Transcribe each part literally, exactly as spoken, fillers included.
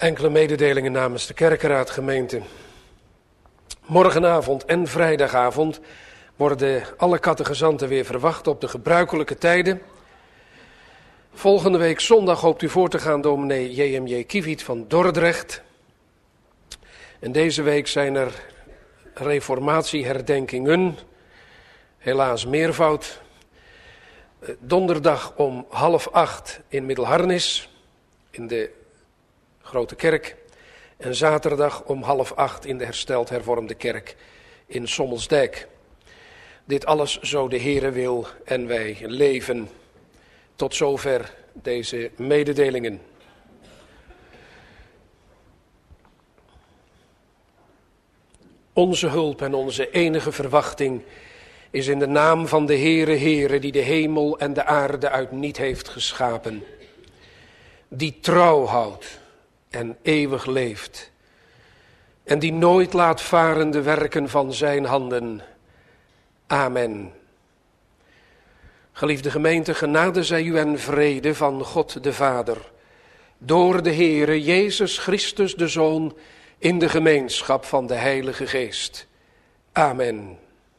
Enkele mededelingen namens de kerkenraadgemeente. Morgenavond en vrijdagavond worden alle catechizanten weer verwacht op de gebruikelijke tijden. Volgende week zondag hoopt u voor te gaan dominee J M J Kiewiet van Dordrecht. En deze week zijn er reformatieherdenkingen, helaas meervoud. Donderdag om half acht in Middelharnis, in de Grote Kerk. En zaterdag om half acht in de hersteld hervormde kerk in Sommelsdijk. Dit alles zo de Heere wil en wij leven. Tot zover deze mededelingen. Onze hulp en onze enige verwachting is in de naam van de Heere, Heere, die de hemel en de aarde uit niet heeft geschapen. Die trouw houdt en eeuwig leeft. En die nooit laat varen de werken van zijn handen. Amen. Geliefde gemeente, genade zij u en vrede van God de Vader. Door de Heere Jezus Christus de Zoon in de gemeenschap van de Heilige Geest. Amen.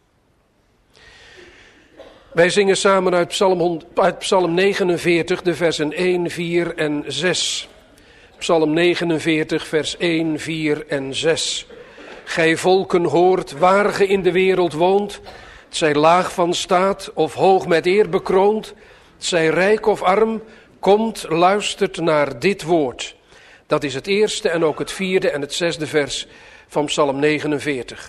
Wij zingen samen uit Psalm, uit Psalm negenenveertig de versen één, vier en zes. Psalm negenenveertig vers één, vier en zes. Gij volken hoort waar ge in de wereld woont. Het zij laag van staat of hoog met eer bekroond. Het zij rijk of arm. Komt, luistert naar dit woord. Dat is het eerste en ook het vierde en het zesde vers van Psalm negenenveertig.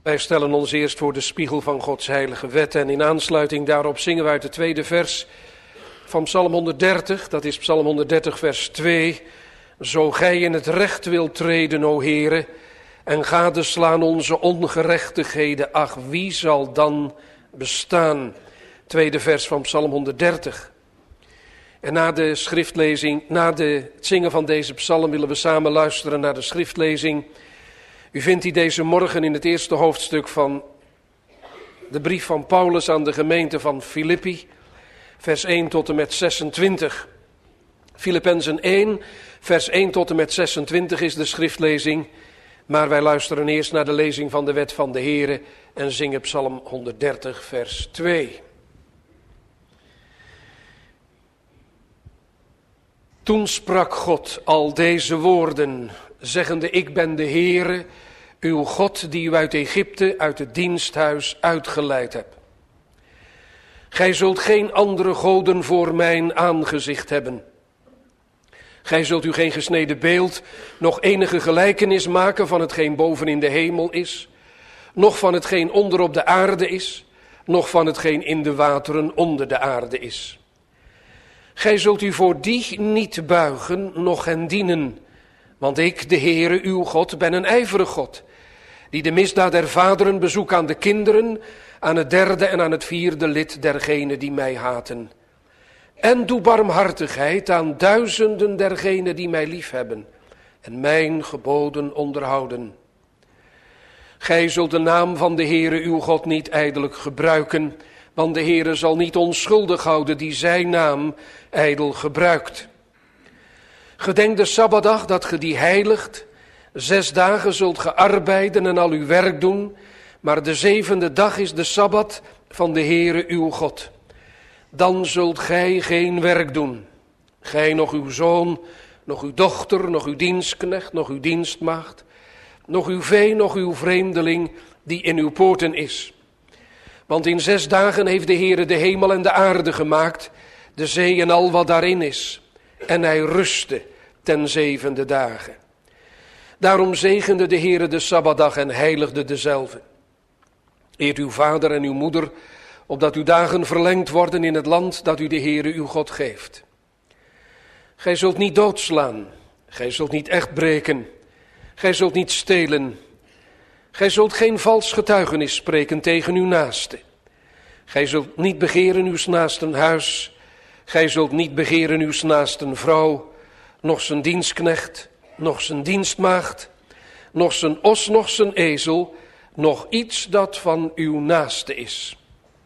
Wij stellen ons eerst voor de spiegel van Gods heilige wet en in aansluiting daarop zingen we uit het tweede vers van Psalm honderddertig, dat is Psalm honderddertig vers twee. Zo gij in het recht wilt treden, o Heere, en gadeslaan onze ongerechtigheden, ach, wie zal dan bestaan? Tweede vers van Psalm honderddertig. En na de schriftlezing, na de, het zingen van deze psalm willen we samen luisteren naar de schriftlezing. U vindt die deze morgen in het eerste hoofdstuk van de brief van Paulus aan de gemeente van Filippi, vers één tot en met zesentwintig. Filippenzen één, vers één tot en met zesentwintig is de schriftlezing, maar wij luisteren eerst naar de lezing van de wet van de Heere en zingen Psalm honderddertig, vers twee. Toen sprak God al deze woorden, zeggende: Ik ben de Heere, uw God, die u uit Egypte, uit het diensthuis uitgeleid hebt. Gij zult geen andere goden voor mijn aangezicht hebben. Gij zult u geen gesneden beeld, nog enige gelijkenis maken van hetgeen boven in de hemel is, noch van hetgeen onder op de aarde is, noch van hetgeen in de wateren onder de aarde is. Gij zult u voor die niet buigen, noch hen dienen, want ik, de Heere, uw God, ben een ijverig God, die de misdaad der vaderen bezoek aan de kinderen, aan het derde en aan het vierde lid dergenen die mij haten. En doe barmhartigheid aan duizenden dergenen die mij liefhebben en mijn geboden onderhouden. Gij zult de naam van de Heere uw God niet ijdelijk gebruiken, want de Heere zal niet onschuldig houden die zijn naam ijdel gebruikt. Gedenk de Sabbatdag dat ge die heiligt. Zes dagen zult ge arbeiden en al uw werk doen, maar de zevende dag is de Sabbat van de Heere uw God. Dan zult gij geen werk doen. Gij, nog uw zoon, nog uw dochter, nog uw dienstknecht, nog uw dienstmaagd, nog uw vee, nog uw vreemdeling die in uw poorten is. Want in zes dagen heeft de Heere de hemel en de aarde gemaakt, de zee en al wat daarin is. En hij rustte ten zevende dagen. Daarom zegende de Heere de Sabbatdag en heiligde dezelve. Eert uw vader en uw moeder, opdat uw dagen verlengd worden in het land dat u de Heere uw God geeft. Gij zult niet doodslaan, gij zult niet echt breken, gij zult niet stelen. Gij zult geen vals getuigenis spreken tegen uw naaste. Gij zult niet begeren uw naasten huis, gij zult niet begeren uw naasten vrouw, noch zijn dienstknecht, noch zijn dienstmaagd, noch zijn os, noch zijn ezel, noch iets dat van uw naaste is.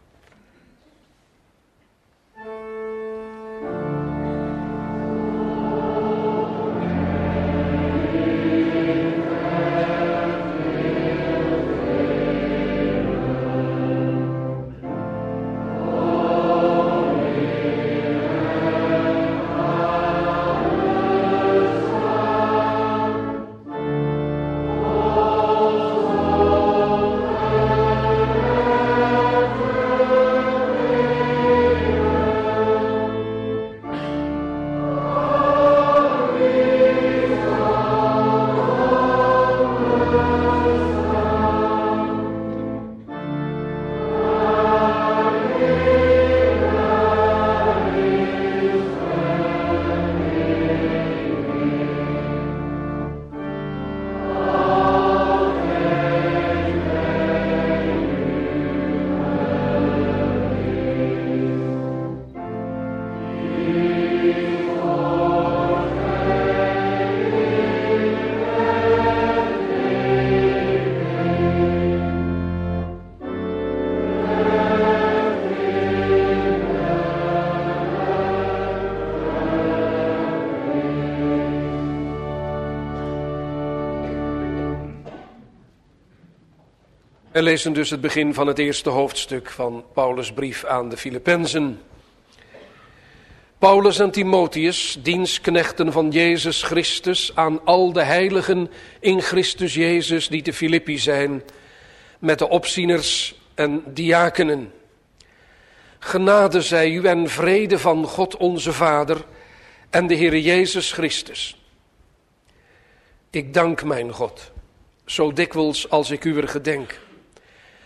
We lezen dus het begin van het eerste hoofdstuk van Paulus' brief aan de Filippenzen. Paulus en Timotheus, dienstknechten van Jezus Christus, aan al de heiligen in Christus Jezus die te Filippi zijn, met de opzieners en diakenen. Genade zij u en vrede van God onze Vader en de Heere Jezus Christus. Ik dank mijn God, zo dikwijls als ik u er gedenk,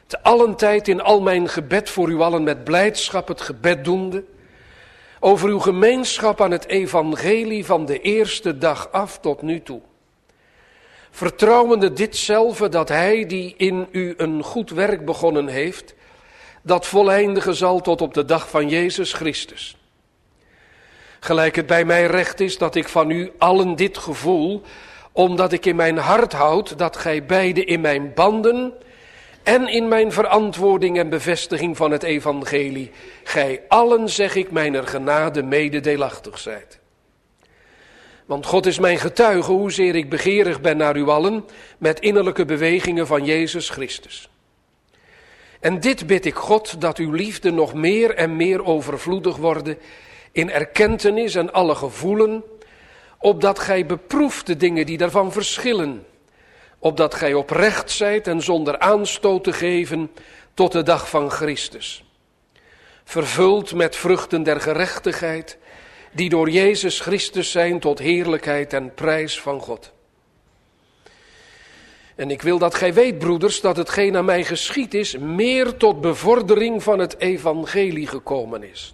te allen tijd in al mijn gebed voor u allen met blijdschap het gebed doende, over uw gemeenschap aan het evangelie van de eerste dag af tot nu toe. Vertrouwende ditzelfde dat hij die in u een goed werk begonnen heeft, dat voleindigen zal tot op de dag van Jezus Christus. Gelijk het bij mij recht is dat ik van u allen dit gevoel, omdat ik in mijn hart houd dat gij beiden in mijn banden en in mijn verantwoording en bevestiging van het evangelie, gij allen, zeg ik, mijner genade mededeelachtig zijt. Want God is mijn getuige hoezeer ik begeerig ben naar u allen met innerlijke bewegingen van Jezus Christus. En dit bid ik God, dat uw liefde nog meer en meer overvloedig worden in erkentenis en alle gevoelen, opdat gij beproeft de dingen die daarvan verschillen, opdat gij oprecht zijt en zonder aanstoot te geven tot de dag van Christus. Vervuld met vruchten der gerechtigheid, die door Jezus Christus zijn tot heerlijkheid en prijs van God. En ik wil dat gij weet, broeders, dat hetgeen aan mij geschied is, meer tot bevordering van het evangelie gekomen is.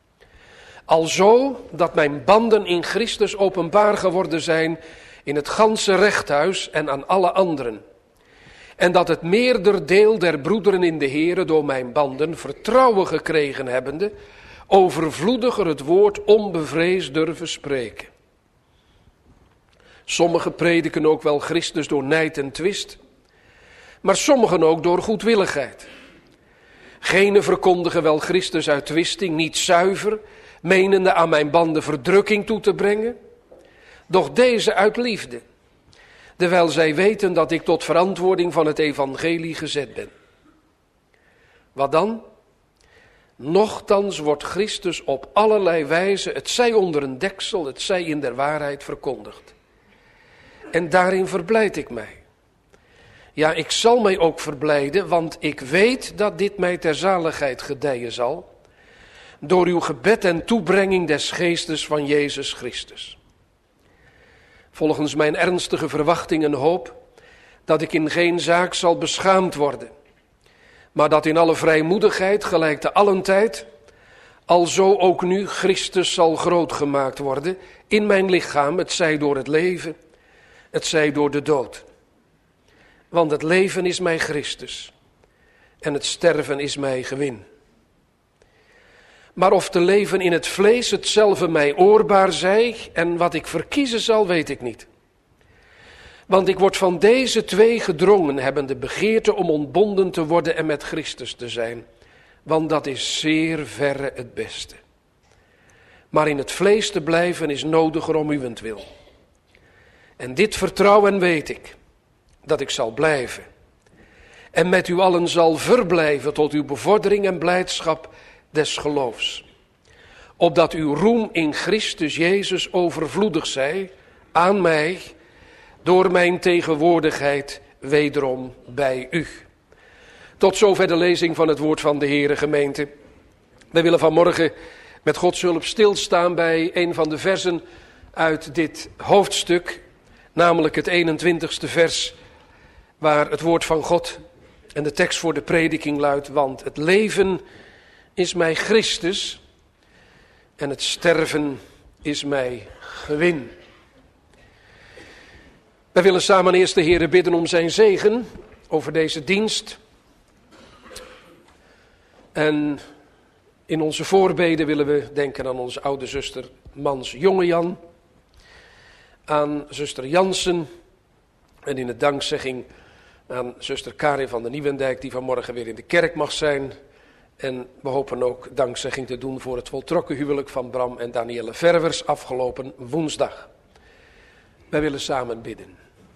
Alzo dat mijn banden in Christus openbaar geworden zijn in het ganse rechthuis en aan alle anderen. En dat het meerder deel der broederen in de Here door mijn banden vertrouwen gekregen hebbende, overvloediger het woord onbevreesd durven spreken. Sommigen prediken ook wel Christus door nijd en twist, maar sommigen ook door goedwilligheid. Genen verkondigen wel Christus uit twisting, niet zuiver, menende aan mijn banden verdrukking toe te brengen, doch deze uit liefde, terwijl zij weten dat ik tot verantwoording van het evangelie gezet ben. Wat dan? Nochtans wordt Christus op allerlei wijze, het zij onder een deksel, het zij in der waarheid verkondigd. En daarin verblijd ik mij. Ja, ik zal mij ook verblijden, want ik weet dat dit mij ter zaligheid gedijen zal, door uw gebed en toebrenging des geestes van Jezus Christus. Volgens mijn ernstige verwachting en hoop, dat ik in geen zaak zal beschaamd worden, maar dat in alle vrijmoedigheid, gelijk te allen tijd, alzo ook nu Christus zal groot gemaakt worden in mijn lichaam, het zij door het leven, het zij door de dood. Want het leven is mij Christus en het sterven is mij gewin. Maar of te leven in het vlees hetzelfde mij oorbaar zij en wat ik verkiezen zal, weet ik niet. Want ik word van deze twee gedrongen, hebben de begeerte om ontbonden te worden en met Christus te zijn. Want dat is zeer verre het beste. Maar in het vlees te blijven is nodiger om uwentwil. En dit vertrouwen weet ik, dat ik zal blijven. En met u allen zal verblijven tot uw bevordering en blijdschap des geloofs. Opdat uw roem in Christus Jezus overvloedig zij aan mij, door mijn tegenwoordigheid wederom bij u. Tot zover de lezing van het woord van de Heere, gemeente. Wij willen vanmorgen met Gods hulp stilstaan bij een van de versen uit dit hoofdstuk, namelijk het eenentwintigste vers, waar het woord van God en de tekst voor de prediking luidt: want het leven is mij Christus en het sterven is mij gewin. Wij willen samen eerst de Heere bidden om zijn zegen over deze dienst. En in onze voorbeden willen we denken aan onze oude zuster Mans Jongejan, aan zuster Jansen en in de dankzegging aan zuster Karin van der Nieuwendijk, die vanmorgen weer in de kerk mag zijn. En we hopen ook dankzegging te doen voor het voltrokken huwelijk van Bram en Danielle Verwers afgelopen woensdag. Wij willen samen bidden.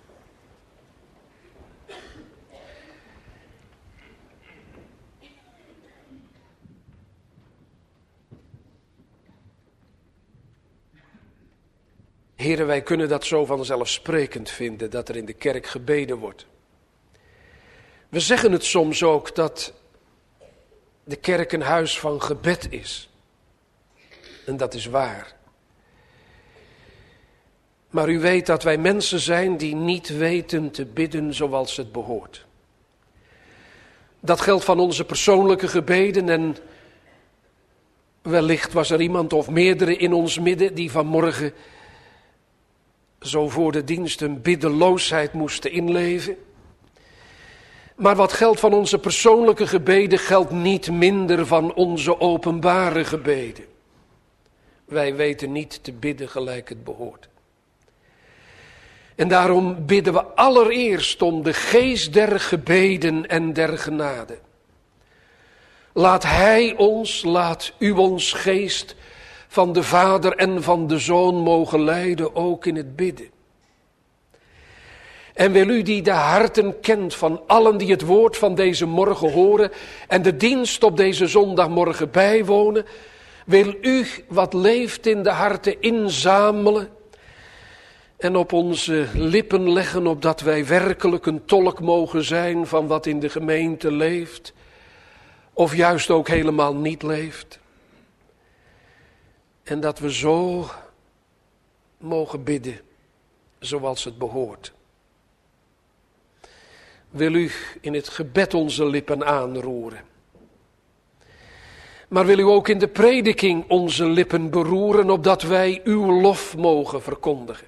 Heren, wij kunnen dat zo vanzelfsprekend vinden, dat er in de kerk gebeden wordt. We zeggen het soms ook dat de kerk een huis van gebed is. En dat is waar. Maar u weet dat wij mensen zijn die niet weten te bidden zoals het behoort. Dat geldt van onze persoonlijke gebeden en wellicht was er iemand of meerdere in ons midden die vanmorgen zo voor de dienst een biddeloosheid moesten inleven. Maar wat geldt van onze persoonlijke gebeden geldt niet minder van onze openbare gebeden. Wij weten niet te bidden gelijk het behoort. En daarom bidden we allereerst om de geest der gebeden en der genade. Laat Hij ons, laat U ons geest van de Vader en van de Zoon mogen leiden, ook in het bidden. En wil U die de harten kent van allen die het woord van deze morgen horen en de dienst op deze zondagmorgen bijwonen, wil U wat leeft in de harten inzamelen en op onze lippen leggen, opdat wij werkelijk een tolk mogen zijn van wat in de gemeente leeft, of juist ook helemaal niet leeft. En dat we zo mogen bidden, zoals het behoort. Wil U in het gebed onze lippen aanroeren. Maar wil U ook in de prediking onze lippen beroeren, opdat wij Uw lof mogen verkondigen.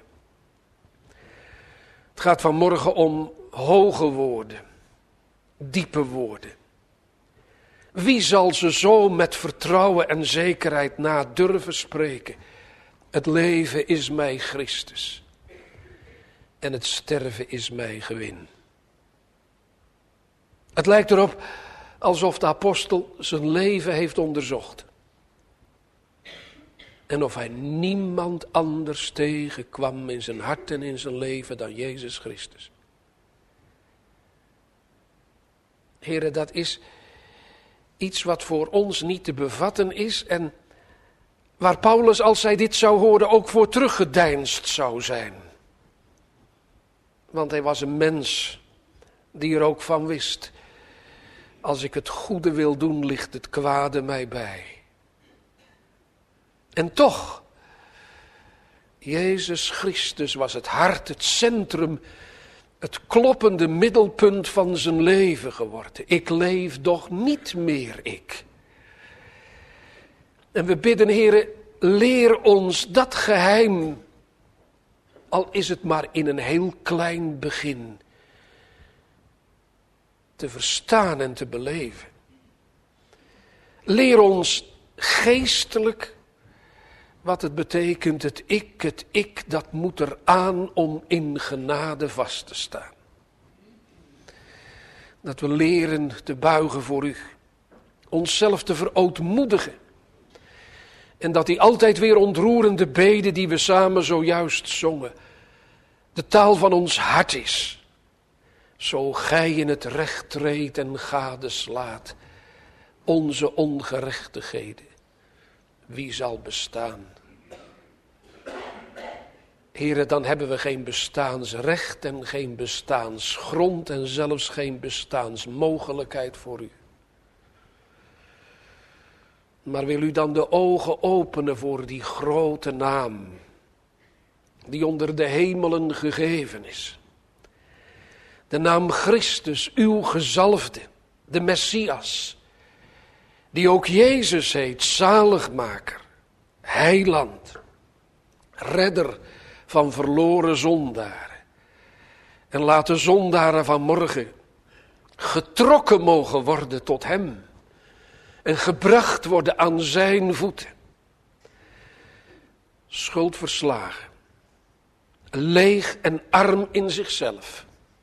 Het gaat vanmorgen om hoge woorden, diepe woorden. Wie zal ze zo met vertrouwen en zekerheid na durven spreken? Het leven is mij Christus en het sterven is mij gewin. Het lijkt erop alsof de apostel zijn leven heeft onderzocht. En of hij niemand anders tegenkwam in zijn hart en in zijn leven dan Jezus Christus. Heren, dat is iets wat voor ons niet te bevatten is en waar Paulus, als hij dit zou horen, ook voor teruggedeinsd zou zijn. Want hij was een mens die er ook van wist: als ik het goede wil doen, ligt het kwade mij bij. En toch, Jezus Christus was het hart, het centrum, het kloppende middelpunt van zijn leven geworden. Ik leef doch niet meer ik. En we bidden, Heere, leer ons dat geheim, al is het maar in een heel klein begin, te verstaan en te beleven. Leer ons geestelijk wat het betekent, het ik, het ik, dat moet er aan om in genade vast te staan. Dat we leren te buigen voor U, onszelf te verootmoedigen. En dat die altijd weer ontroerende bede die we samen zojuist zongen, de taal van ons hart is. Zo gij in het recht treedt en gadeslaat onze ongerechtigheden, wie zal bestaan? Heere, dan hebben we geen bestaansrecht en geen bestaansgrond en zelfs geen bestaansmogelijkheid voor U. Maar wil U dan de ogen openen voor die grote naam, die onder de hemelen gegeven is. De naam Christus, uw gezalfde, de Messias, die ook Jezus heet, zaligmaker, heiland, redder van verloren zondaren. En laat de zondaren van morgen getrokken mogen worden tot hem en gebracht worden aan zijn voeten. Schuldverslagen, leeg en arm in zichzelf,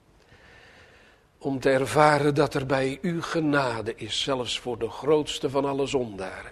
om te ervaren dat er bij u genade is, zelfs voor de grootste van alle zondaren.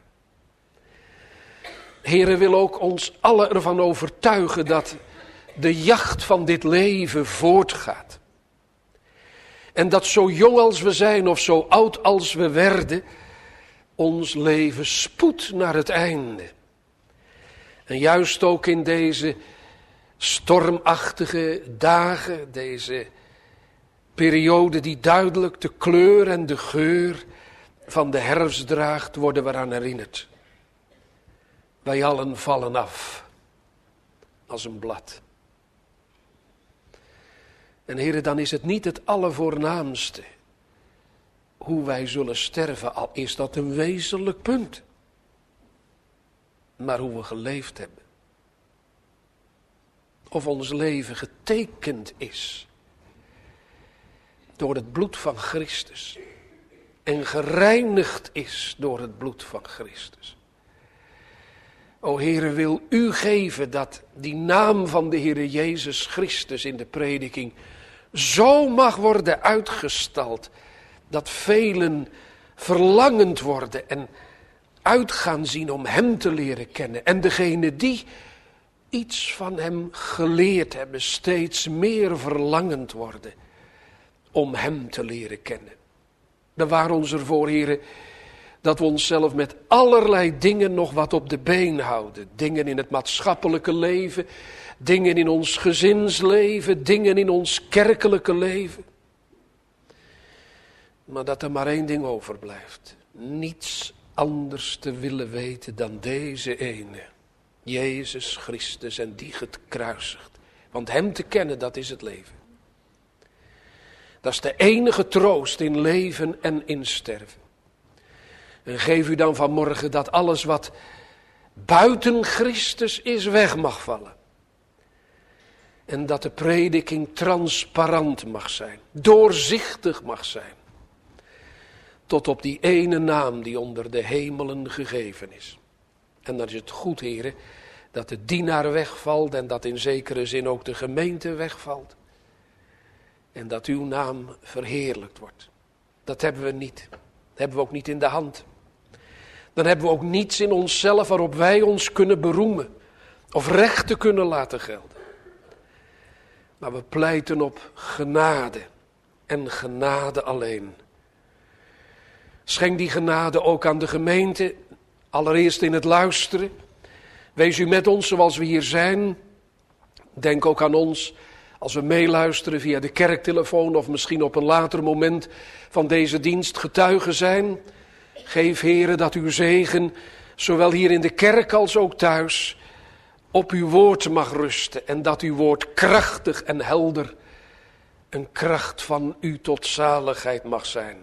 Heere, wil ook ons allen ervan overtuigen dat de jacht van dit leven voortgaat. En dat zo jong als we zijn of zo oud als we werden, ons leven spoedt naar het einde. En juist ook in deze stormachtige dagen, deze periode die duidelijk de kleur en de geur van de herfst draagt, worden we eraan herinnerd. Wij allen vallen af als een blad. En Heere, dan is het niet het allervoornaamste hoe wij zullen sterven, al is dat een wezenlijk punt. Maar hoe we geleefd hebben. Of ons leven getekend is door het bloed van Christus. En gereinigd is door het bloed van Christus. O Heere, wil u geven dat die naam van de Heere Jezus Christus in de prediking zo mag worden uitgestald, dat velen verlangend worden en uit gaan zien om hem te leren kennen. En degene die iets van hem geleerd hebben, steeds meer verlangend worden om hem te leren kennen. Bewaar ons ervoor, Heere, dat we onszelf met allerlei dingen nog wat op de been houden. Dingen in het maatschappelijke leven, dingen in ons gezinsleven, dingen in ons kerkelijke leven. Maar dat er maar één ding overblijft. Niets anders te willen weten dan deze ene. Jezus Christus en die gekruisigd. Want hem te kennen, dat is het leven. Dat is de enige troost in leven en in sterven. En geef u dan vanmorgen dat alles wat buiten Christus is weg mag vallen. En dat de prediking transparant mag zijn. Doorzichtig mag zijn. Tot op die ene naam die onder de hemelen gegeven is. En dan is het goed, heren, dat de dienaar wegvalt en dat in zekere zin ook de gemeente wegvalt. En dat uw naam verheerlijkt wordt. Dat hebben we niet. Dat hebben we ook niet in de hand. Dan hebben we ook niets in onszelf waarop wij ons kunnen beroemen. Of rechten kunnen laten gelden. Maar we pleiten op genade. En genade alleen. Schenk die genade ook aan de gemeente. Allereerst in het luisteren. Wees u met ons zoals we hier zijn. Denk ook aan ons als we meeluisteren via de kerktelefoon of misschien op een later moment van deze dienst getuigen zijn. Geef, Heere, dat uw zegen, zowel hier in de kerk als ook thuis, op uw woord mag rusten. En dat uw woord krachtig en helder een kracht van u tot zaligheid mag zijn.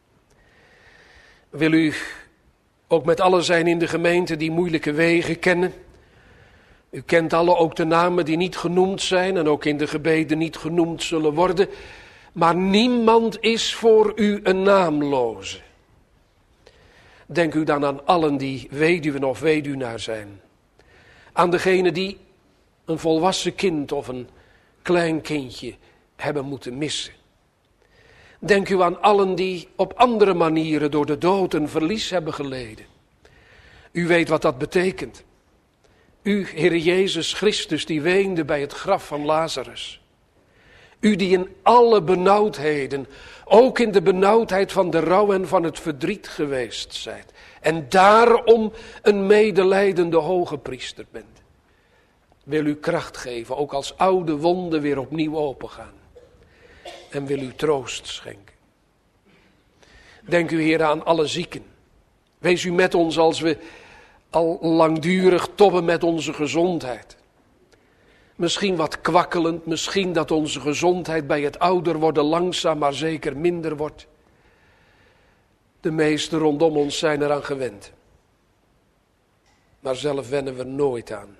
Wil u ook met allen zijn in de gemeente die moeilijke wegen kennen. U kent alle ook de namen die niet genoemd zijn en ook in de gebeden niet genoemd zullen worden. Maar niemand is voor u een naamloze. Denk u dan aan allen die weduwen of weduwnaar zijn. Aan degene die een volwassen kind of een klein kindje hebben moeten missen. Denk u aan allen die op andere manieren door de dood een verlies hebben geleden. U weet wat dat betekent. U, Heere Jezus Christus, die weende bij het graf van Lazarus. U die in alle benauwdheden, ook in de benauwdheid van de rouw en van het verdriet geweest zijt. En daarom een medelijdende hoge priester bent. Wil u kracht geven, ook als oude wonden weer opnieuw opengaan. En wil u troost schenken. Denk u, Heer, aan alle zieken. Wees u met ons als we al langdurig tobben met onze gezondheid. Misschien wat kwakkelend, misschien dat onze gezondheid bij het ouder worden langzaam maar zeker minder wordt. De meesten rondom ons zijn eraan gewend. Maar zelf wennen we er nooit aan.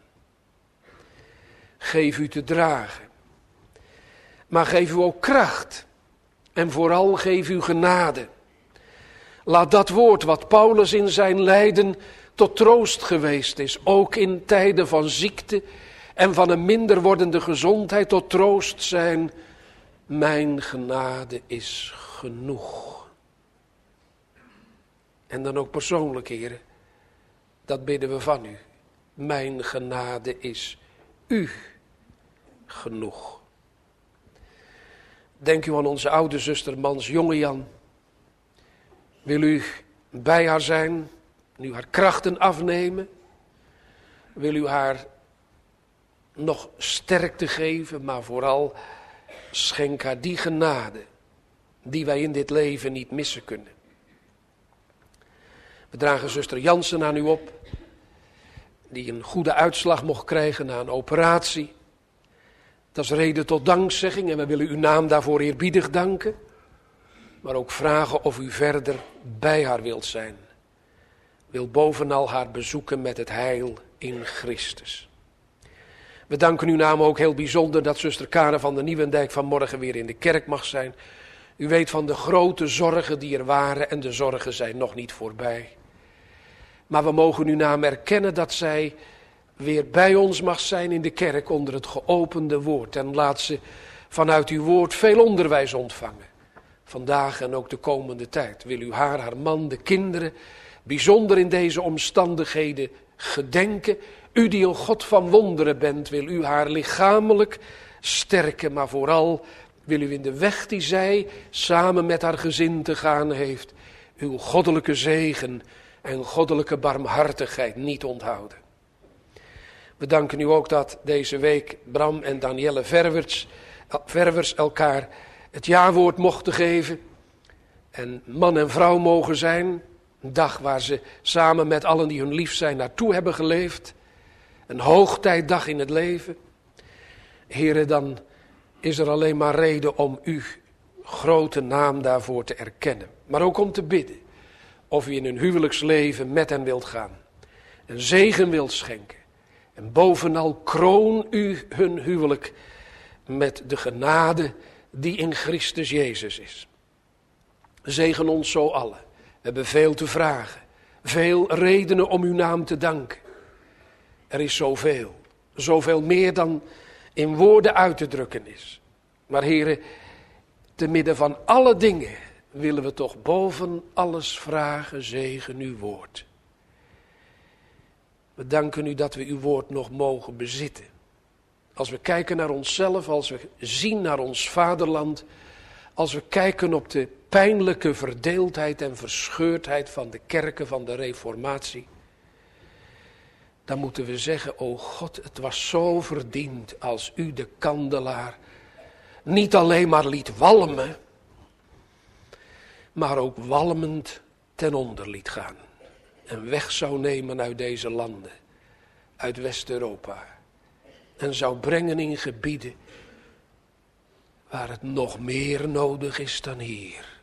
Geef u te dragen. Maar geef u ook kracht. En vooral geef u genade. Laat dat woord wat Paulus in zijn lijden tot troost geweest is, ook in tijden van ziekte en van een minder wordende gezondheid, tot troost zijn. Mijn genade is genoeg. En dan ook persoonlijk, heren, dat bidden we van u. Mijn genade is u genoeg. Denk u aan onze oude zuster Mans Jongejan. Wil u bij haar zijn, nu haar krachten afnemen? Wil u haar nog sterkte geven, maar vooral schenk haar die genade die wij in dit leven niet missen kunnen. We dragen zuster Jansen aan u op, die een goede uitslag mocht krijgen na een operatie. Dat is reden tot dankzegging en we willen uw naam daarvoor eerbiedig danken. Maar ook vragen of u verder bij haar wilt zijn. Wil bovenal haar bezoeken met het heil in Christus. We danken uw naam ook heel bijzonder dat zuster Karen van der Nieuwendijk vanmorgen weer in de kerk mag zijn. U weet van de grote zorgen die er waren en de zorgen zijn nog niet voorbij. Maar we mogen uw naam erkennen dat zij weer bij ons mag zijn in de kerk onder het geopende woord. En laat ze vanuit uw woord veel onderwijs ontvangen. Vandaag en ook de komende tijd. Wil u haar, haar man, de kinderen bijzonder in deze omstandigheden gedenken. U die een God van wonderen bent, wil u haar lichamelijk sterken. Maar vooral wil u in de weg die zij samen met haar gezin te gaan heeft, uw goddelijke zegen en goddelijke barmhartigheid niet onthouden. We danken u ook dat deze week Bram en Danielle Verwers, Verwers elkaar het jaarwoord mochten geven. En man en vrouw mogen zijn. Een dag waar ze samen met allen die hun lief zijn naartoe hebben geleefd. Een hoogtijdag in het leven. Heren, dan is er alleen maar reden om uw grote naam daarvoor te erkennen. Maar ook om te bidden. Of u in hun huwelijksleven met hen wilt gaan. Een zegen wilt schenken. En bovenal kroon u hun huwelijk met de genade die in Christus Jezus is. Zegen ons zo allen. We hebben veel te vragen. Veel redenen om uw naam te danken. Er is zoveel. Zoveel meer dan in woorden uit te drukken is. Maar heren, te midden van alle dingen willen we toch boven alles vragen, zegen uw woord. We danken u dat we uw woord nog mogen bezitten. Als we kijken naar onszelf, als we zien naar ons vaderland, als we kijken op de pijnlijke verdeeldheid en verscheurdheid van de kerken van de Reformatie, dan moeten we zeggen, o God, het was zo verdiend als u de kandelaar niet alleen maar liet walmen, maar ook walmend ten onder liet gaan. En weg zou nemen uit deze landen, uit West-Europa. En zou brengen in gebieden waar het nog meer nodig is dan hier.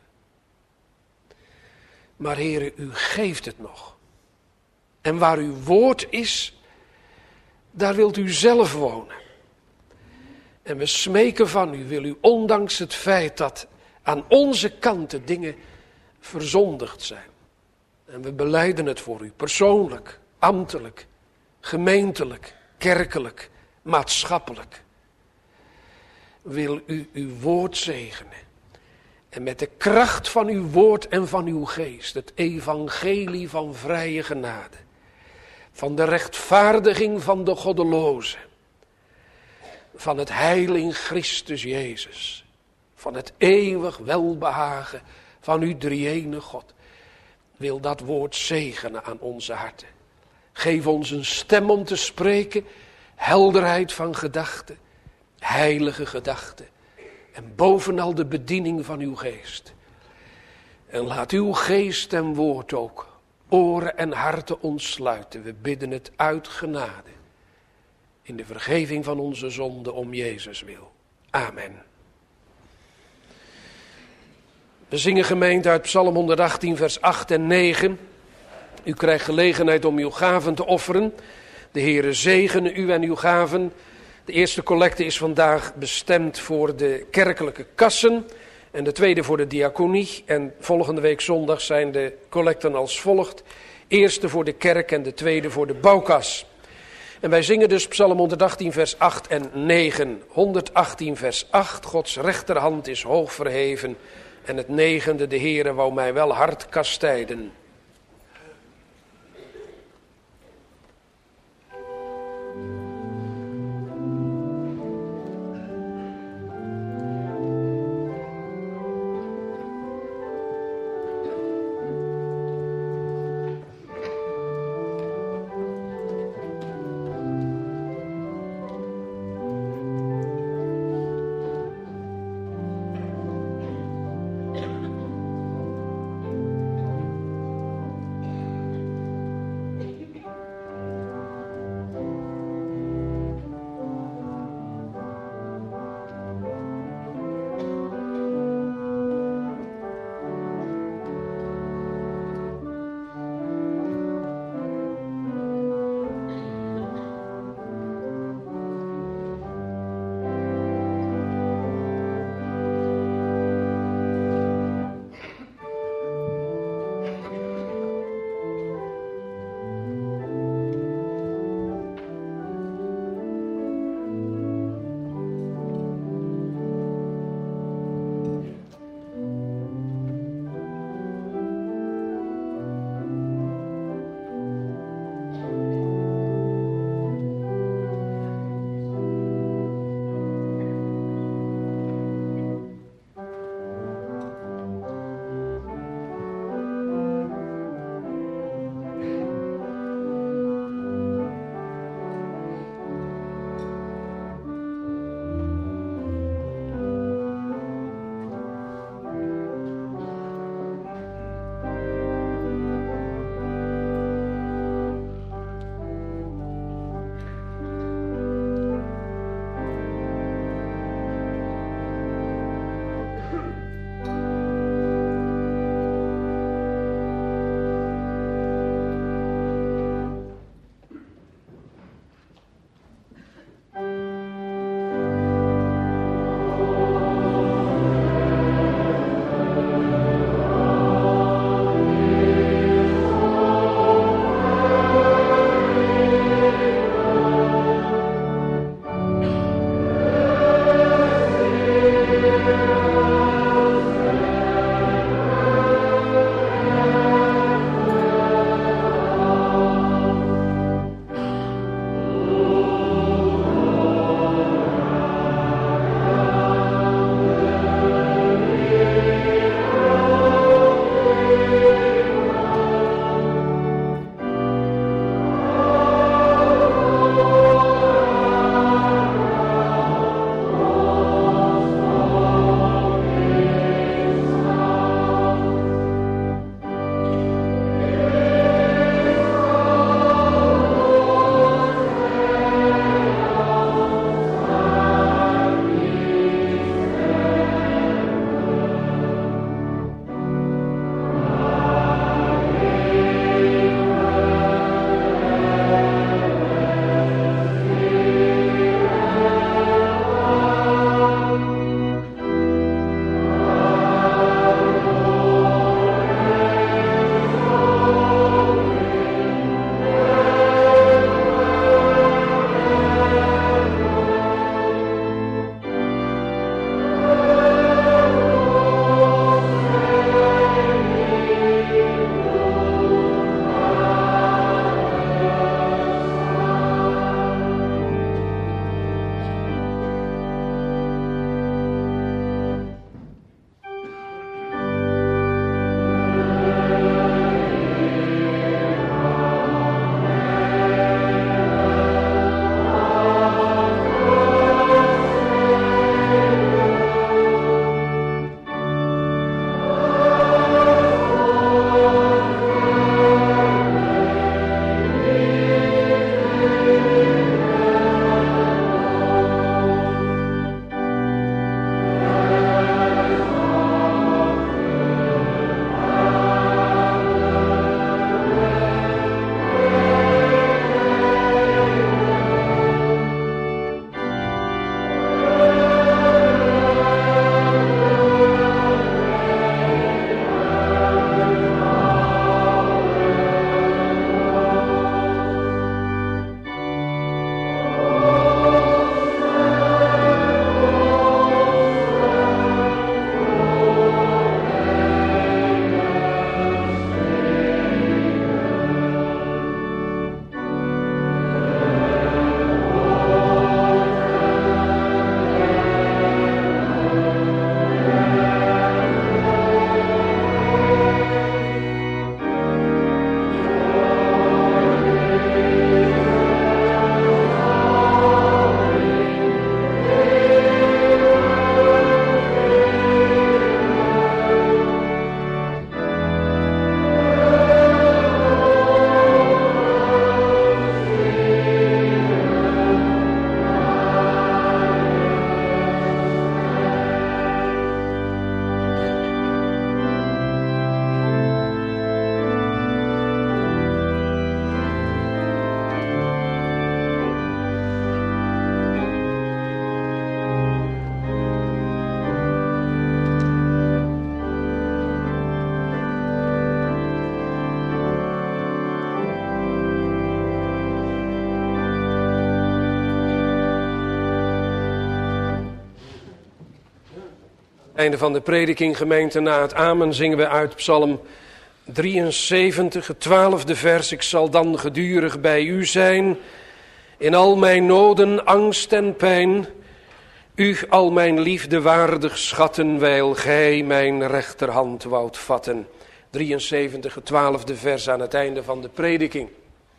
Maar Heere, u geeft het nog. En waar uw woord is, daar wilt u zelf wonen. En we smeken van u, wil u ondanks het feit dat aan onze kanten dingen verzondigd zijn. En we belijden het voor u, persoonlijk, ambtelijk, gemeentelijk, kerkelijk, maatschappelijk. Wil u uw woord zegenen. En met de kracht van uw woord en van uw geest, het evangelie van vrije genade, van de rechtvaardiging van de goddelozen, van het heil in Christus Jezus, van het eeuwig welbehagen van uw drie-ene God, wil dat woord zegenen aan onze harten. Geef ons een stem om te spreken, helderheid van gedachten, heilige gedachten en bovenal de bediening van uw geest. En laat uw geest en woord ook oren en harten ontsluiten. We bidden het uit genade in de vergeving van onze zonden om Jezus wil. Amen. We zingen gemeente uit Psalm honderdachttien vers acht en negen. U krijgt gelegenheid om uw gaven te offeren. De Heere zegene u en uw gaven. De eerste collecte is vandaag bestemd voor de kerkelijke kassen. En de tweede voor de diaconie. En volgende week zondag zijn de collecten als volgt. Eerste voor de kerk en de tweede voor de bouwkas. En wij zingen dus Psalm honderdachttien vers acht en negen. honderdachttien vers acht. Gods rechterhand is hoog verheven. En het negende, de Heere wou mij wel hard kastijden. Einde van de prediking, gemeente, na het amen zingen we uit Psalm drieënzeventig, het twaalfde vers. Ik zal dan gedurig bij u zijn, in al mijn noden, angst en pijn. U al mijn liefde waardig schatten, wijl gij mijn rechterhand woudt vatten. drieënzeventig, het twaalfde vers aan het einde van de prediking.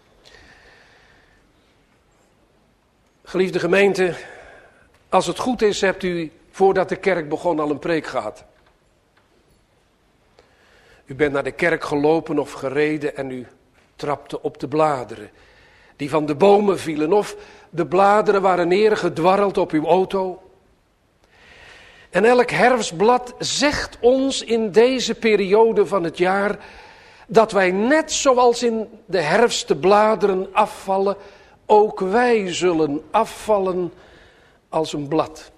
Geliefde gemeente, als het goed is, hebt u voordat de kerk begon al een preek gehad. U bent naar de kerk gelopen of gereden en u trapte op de bladeren die van de bomen vielen, of de bladeren waren neergedwarreld op uw auto. En elk herfstblad zegt ons in deze periode van het jaar dat wij net zoals in de herfst de bladeren afvallen, ook wij zullen afvallen als een blad.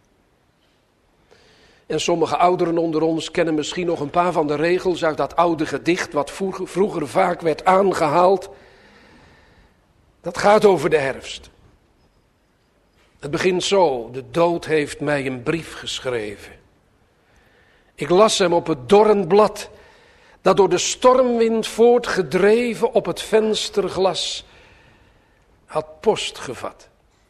En sommige ouderen onder ons kennen misschien nog een paar van de regels uit dat oude gedicht wat vroeger, vroeger vaak werd aangehaald. Dat gaat over de herfst. Het begint zo: de dood heeft mij een brief geschreven. Ik las hem op het dorrend blad, dat door de stormwind voortgedreven op het vensterglas had post gevat.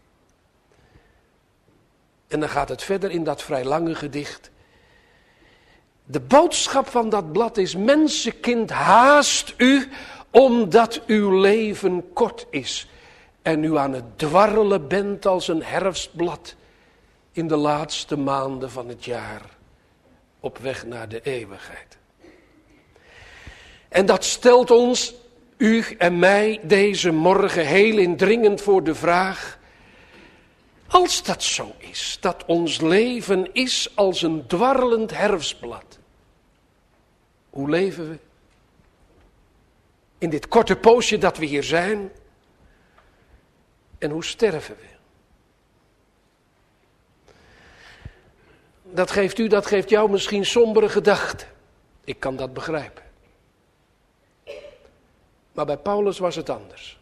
En dan gaat het verder in dat vrij lange gedicht. De boodschap van dat blad is: mensenkind, haast u, omdat uw leven kort is en u aan het dwarrelen bent als een herfstblad in de laatste maanden van het jaar op weg naar de eeuwigheid. En dat stelt ons, u en mij, deze morgen heel indringend voor de vraag: als dat zo is, dat ons leven is als een dwarrelend herfstblad, hoe leven we? In dit korte poosje dat we hier zijn. En hoe sterven we? Dat geeft u, dat geeft jou misschien sombere gedachten. Ik kan dat begrijpen. Maar bij Paulus was het anders.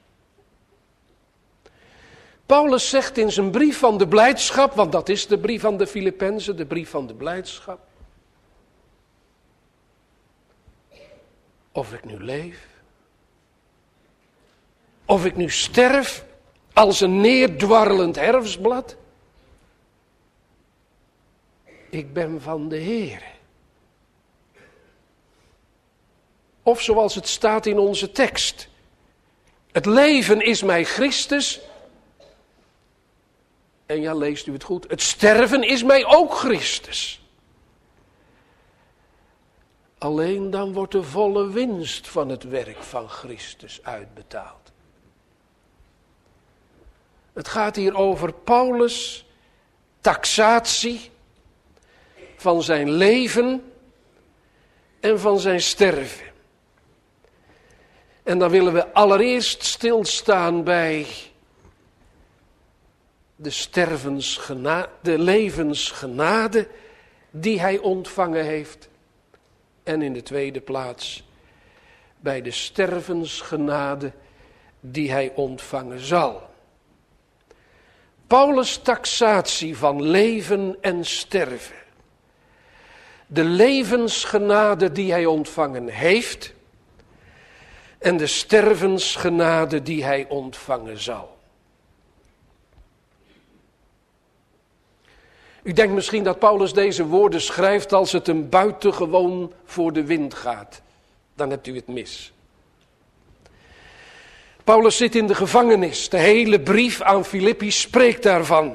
Paulus zegt in zijn brief van de blijdschap, want dat is de brief van de Filippenzen, de brief van de blijdschap. Of ik nu leef, of ik nu sterf als een neerdwarrelend herfstblad, ik ben van de Heere. Of zoals het staat in onze tekst: het leven is mij Christus. En ja, leest u het goed, het sterven is mij ook Christus. Alleen dan wordt de volle winst van het werk van Christus uitbetaald. Het gaat hier over Paulus' taxatie van zijn leven en van zijn sterven. En dan willen we allereerst stilstaan bij de stervensgenade, de levensgenade die hij ontvangen heeft. En in de tweede plaats bij de stervensgenade die hij ontvangen zal. Paulus' taxatie van leven en sterven. De levensgenade die hij ontvangen heeft en de stervensgenade die hij ontvangen zal. U denkt misschien dat Paulus deze woorden schrijft als het hem buitengewoon voor de wind gaat. Dan hebt u het mis. Paulus zit in de gevangenis. De hele brief aan Filippi spreekt daarvan.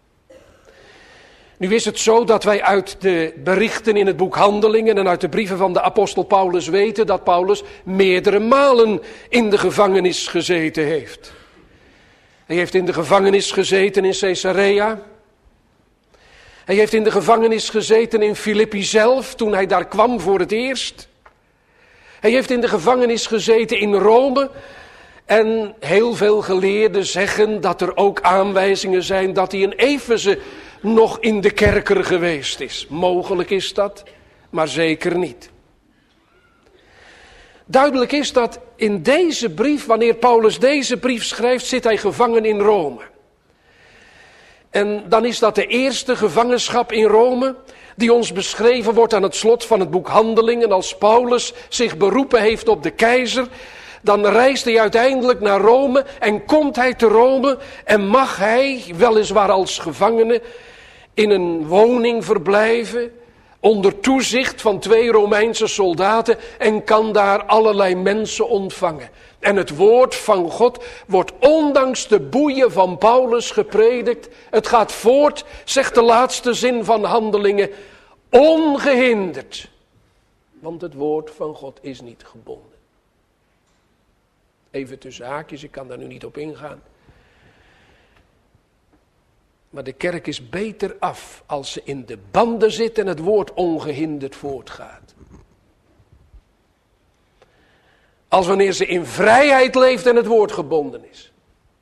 Nu is het zo dat wij uit de berichten in het boek Handelingen en uit de brieven van de apostel Paulus weten dat Paulus meerdere malen in de gevangenis gezeten heeft. Hij heeft in de gevangenis gezeten in Caesarea. Hij heeft in de gevangenis gezeten in Filippi zelf, toen hij daar kwam voor het eerst. Hij heeft in de gevangenis gezeten in Rome. En heel veel geleerden zeggen dat er ook aanwijzingen zijn dat hij in Efeze nog in de kerker geweest is. Mogelijk is dat, maar zeker niet. Duidelijk is dat in deze brief, wanneer Paulus deze brief schrijft, zit hij gevangen in Rome. En dan is dat de eerste gevangenschap in Rome, die ons beschreven wordt aan het slot van het boek Handelingen. Als Paulus zich beroepen heeft op de keizer, dan reist hij uiteindelijk naar Rome en komt hij te Rome en mag hij, weliswaar als gevangene, in een woning verblijven, onder toezicht van twee Romeinse soldaten en kan daar allerlei mensen ontvangen. En het woord van God wordt ondanks de boeien van Paulus gepredikt. Het gaat voort, zegt de laatste zin van Handelingen, ongehinderd. Want het woord van God is niet gebonden. Even tussen haakjes, ik kan daar nu niet op ingaan. Maar de kerk is beter af als ze in de banden zit en het woord ongehinderd voortgaat. Als wanneer ze in vrijheid leeft en het woord gebonden is.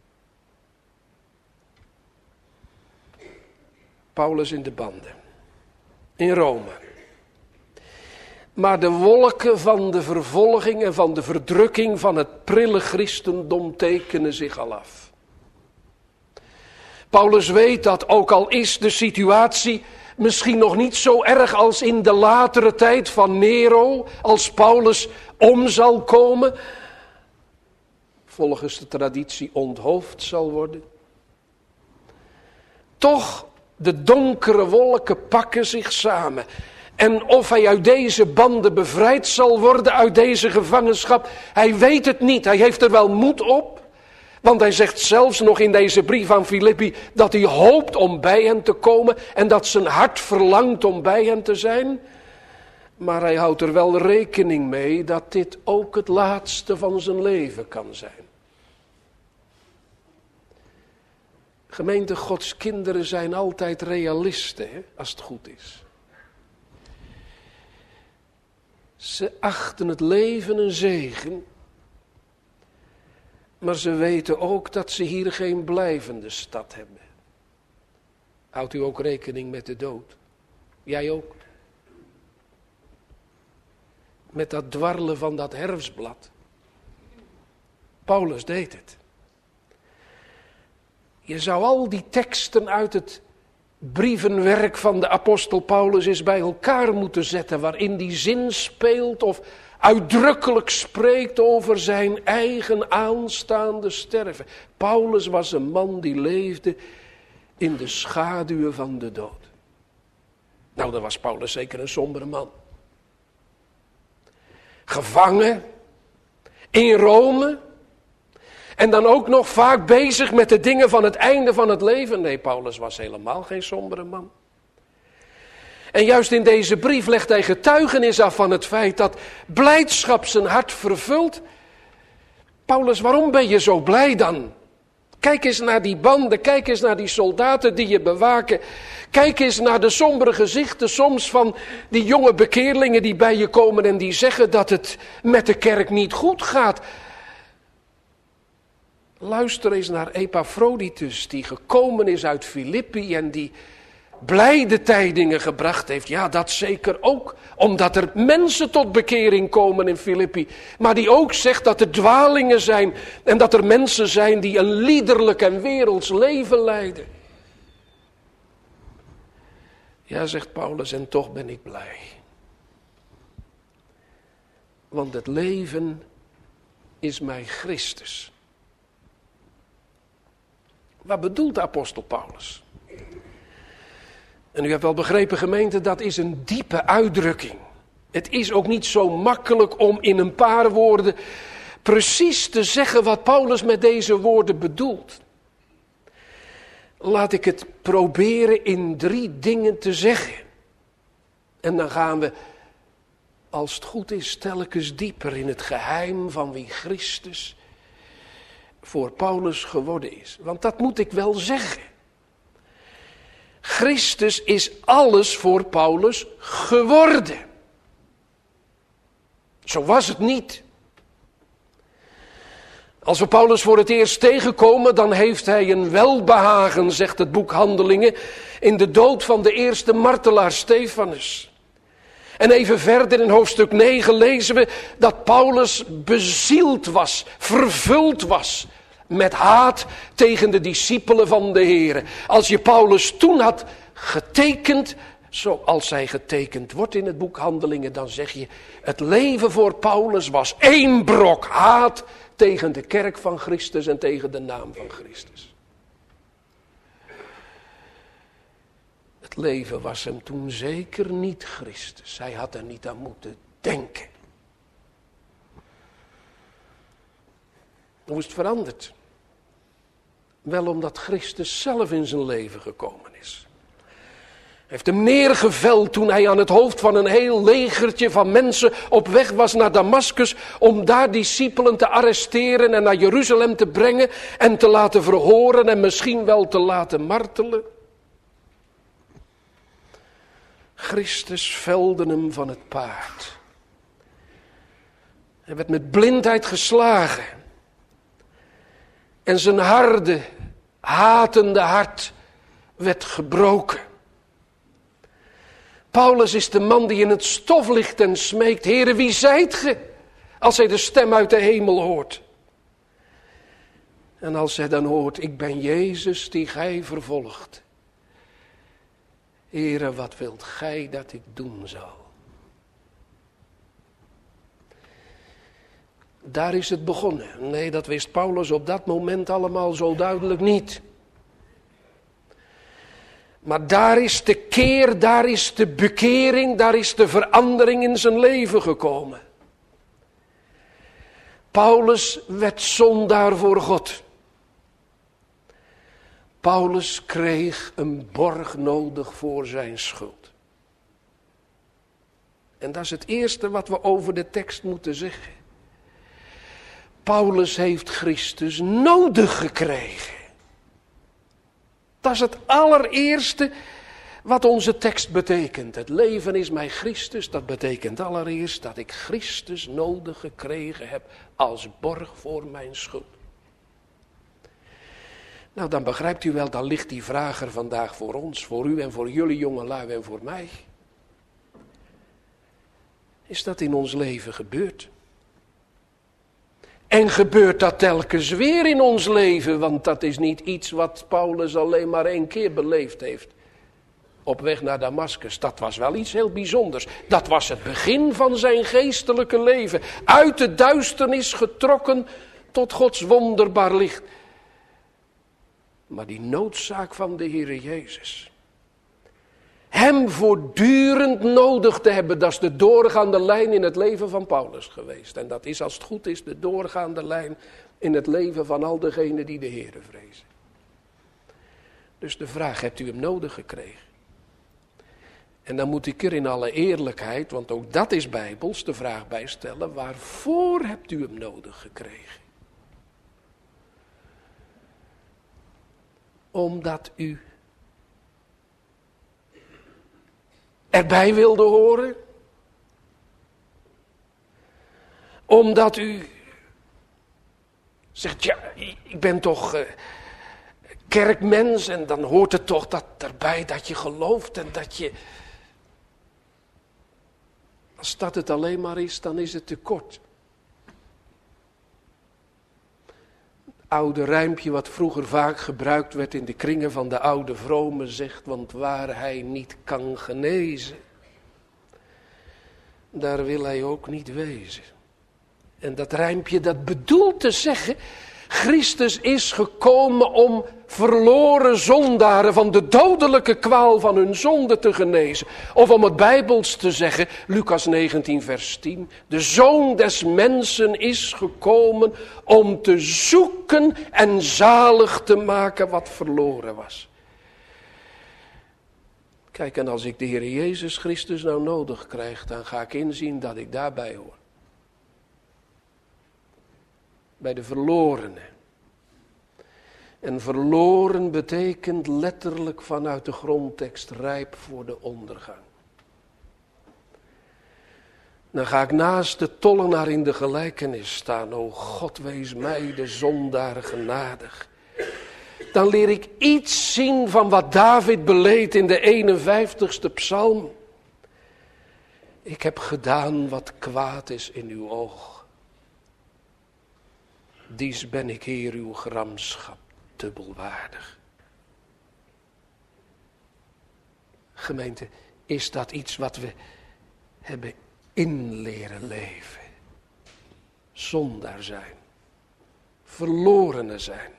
Paulus in de banden. In Rome. Maar de wolken van de vervolging en van de verdrukking van het prille christendom tekenen zich al af. Paulus weet dat, ook al is de situatie misschien nog niet zo erg als in de latere tijd van Nero, als Paulus om zal komen, volgens de traditie onthoofd zal worden. Toch, de donkere wolken pakken zich samen. En of hij uit deze banden bevrijd zal worden, uit deze gevangenschap, hij weet het niet. Hij heeft er wel moed op. Want hij zegt zelfs nog in deze brief aan Filippi dat hij hoopt om bij hen te komen en dat zijn hart verlangt om bij hen te zijn. Maar hij houdt er wel rekening mee dat dit ook het laatste van zijn leven kan zijn. Gemeente, Gods kinderen zijn altijd realisten, hè, als het goed is. Ze achten het leven een zegen. Maar ze weten ook dat ze hier geen blijvende stad hebben. Houdt u ook rekening met de dood? Jij ook? Met dat dwarrelen van dat herfstblad. Paulus deed het. Je zou al die teksten uit het brievenwerk van de apostel Paulus eens bij elkaar moeten zetten, waarin die zin speelt of uitdrukkelijk spreekt over zijn eigen aanstaande sterven. Paulus was een man die leefde in de schaduwen van de dood. Nou, dan was Paulus zeker een sombere man. Gevangen in Rome en dan ook nog vaak bezig met de dingen van het einde van het leven. Nee, Paulus was helemaal geen sombere man. En juist in deze brief legt hij getuigenis af van het feit dat blijdschap zijn hart vervult. Paulus, waarom ben je zo blij dan? Kijk eens naar die banden, kijk eens naar die soldaten die je bewaken. Kijk eens naar de sombere gezichten soms van die jonge bekeerlingen die bij je komen en die zeggen dat het met de kerk niet goed gaat. Luister eens naar Epaphroditus, die gekomen is uit Filippi en die blijde tijdingen gebracht heeft. Ja, dat zeker ook, omdat er mensen tot bekering komen in Filippi. Maar die ook zegt dat er dwalingen zijn en dat er mensen zijn die een liederlijk en werelds leven leiden. Ja, zegt Paulus, en toch ben ik blij. Want het leven is mij Christus. Wat bedoelt de apostel Paulus? En u hebt wel begrepen, gemeente, dat is een diepe uitdrukking. Het is ook niet zo makkelijk om in een paar woorden precies te zeggen wat Paulus met deze woorden bedoelt. Laat ik het proberen in drie dingen te zeggen. En dan gaan we, als het goed is, telkens dieper in het geheim van wie Christus voor Paulus geworden is. Want dat moet ik wel zeggen. Christus is alles voor Paulus geworden. Zo was het niet. Als we Paulus voor het eerst tegenkomen, dan heeft hij een welbehagen, zegt het boek Handelingen, in de dood van de eerste martelaar Stefanus. En even verder in hoofdstuk negen lezen we dat Paulus bezield was, vervuld was. met haat tegen de discipelen van de Here. Als je Paulus toen had getekend, zoals hij getekend wordt in het boek Handelingen, dan zeg je, het leven voor Paulus was één brok haat tegen de kerk van Christus en tegen de naam van Christus. Het leven was hem toen zeker niet Christus. Hij had er niet aan moeten denken. Hoe is het veranderd? Wel omdat Christus zelf in zijn leven gekomen is. Hij heeft hem neergeveld toen hij aan het hoofd van een heel legertje van mensen op weg was naar Damaskus om daar discipelen te arresteren en naar Jeruzalem te brengen en te laten verhoren en misschien wel te laten martelen. Christus velde hem van het paard. Hij werd met blindheid geslagen. En zijn harde, hatende hart werd gebroken. Paulus is de man die in het stof ligt en smeekt: Heere, wie zijt ge? Als hij de stem uit de hemel hoort. En als hij dan hoort: ik ben Jezus die gij vervolgt. Heere, wat wilt gij dat ik doen zal? Daar is het begonnen. Nee, dat wist Paulus op dat moment allemaal zo duidelijk niet. Maar daar is de keer, daar is de bekering, daar is de verandering in zijn leven gekomen. Paulus werd zondaar voor God. Paulus kreeg een borg nodig voor zijn schuld. En dat is het eerste wat we over de tekst moeten zeggen. Paulus heeft Christus nodig gekregen. Dat is het allereerste wat onze tekst betekent. Het leven is mij Christus. Dat betekent allereerst dat ik Christus nodig gekregen heb als borg voor mijn schuld. Nou, dan begrijpt u wel, dan ligt die vraag er vandaag voor ons, voor u en voor jullie jongelui en voor mij. Is dat in ons leven gebeurd? En gebeurt dat telkens weer in ons leven, want dat is niet iets wat Paulus alleen maar één keer beleefd heeft. Op weg naar Damaskus, dat was wel iets heel bijzonders. Dat was het begin van zijn geestelijke leven. Uit de duisternis getrokken tot Gods wonderbaar licht. Maar die noodzaak van de Heere Jezus. Hem voortdurend nodig te hebben, dat is de doorgaande lijn in het leven van Paulus geweest. En dat is, als het goed is, de doorgaande lijn in het leven van al degenen die de Heere vrezen. Dus de vraag, hebt u hem nodig gekregen? En dan moet ik er in alle eerlijkheid, want ook dat is bijbels, de vraag bij stellen: waarvoor hebt u hem nodig gekregen? Omdat u erbij wilde horen? Omdat u zegt: ja, ik ben toch uh, kerkmens en dan hoort het toch dat erbij dat je gelooft en dat je... Als dat het alleen maar is, dan is het te kort. Oude rijmpje wat vroeger vaak gebruikt werd in de kringen van de oude vromen zegt: want waar hij niet kan genezen, daar wil hij ook niet wezen. En dat rijmpje dat bedoelt te zeggen: Christus is gekomen om verloren zondaren van de dodelijke kwaal van hun zonde te genezen. Of om het bijbels te zeggen, Lucas negentien vers tien. De Zoon des mensen is gekomen om te zoeken en zalig te maken wat verloren was. Kijk, en als ik de Heer Jezus Christus nou nodig krijg, dan ga ik inzien dat ik daarbij hoor. Bij de verlorenen. En verloren betekent letterlijk vanuit de grondtekst rijp voor de ondergang. Dan ga ik naast de tollenaar in de gelijkenis staan. O God, wees mij de zondaar genadig. Dan leer ik iets zien van wat David beleed in de eenenvijftigste psalm. Ik heb gedaan wat kwaad is in uw oog. dies ben ik, Heer, uw gramschap dubbel waardig. Gemeente, is dat iets wat we hebben in leren leven? Zondaar zijn. Verlorenen zijn.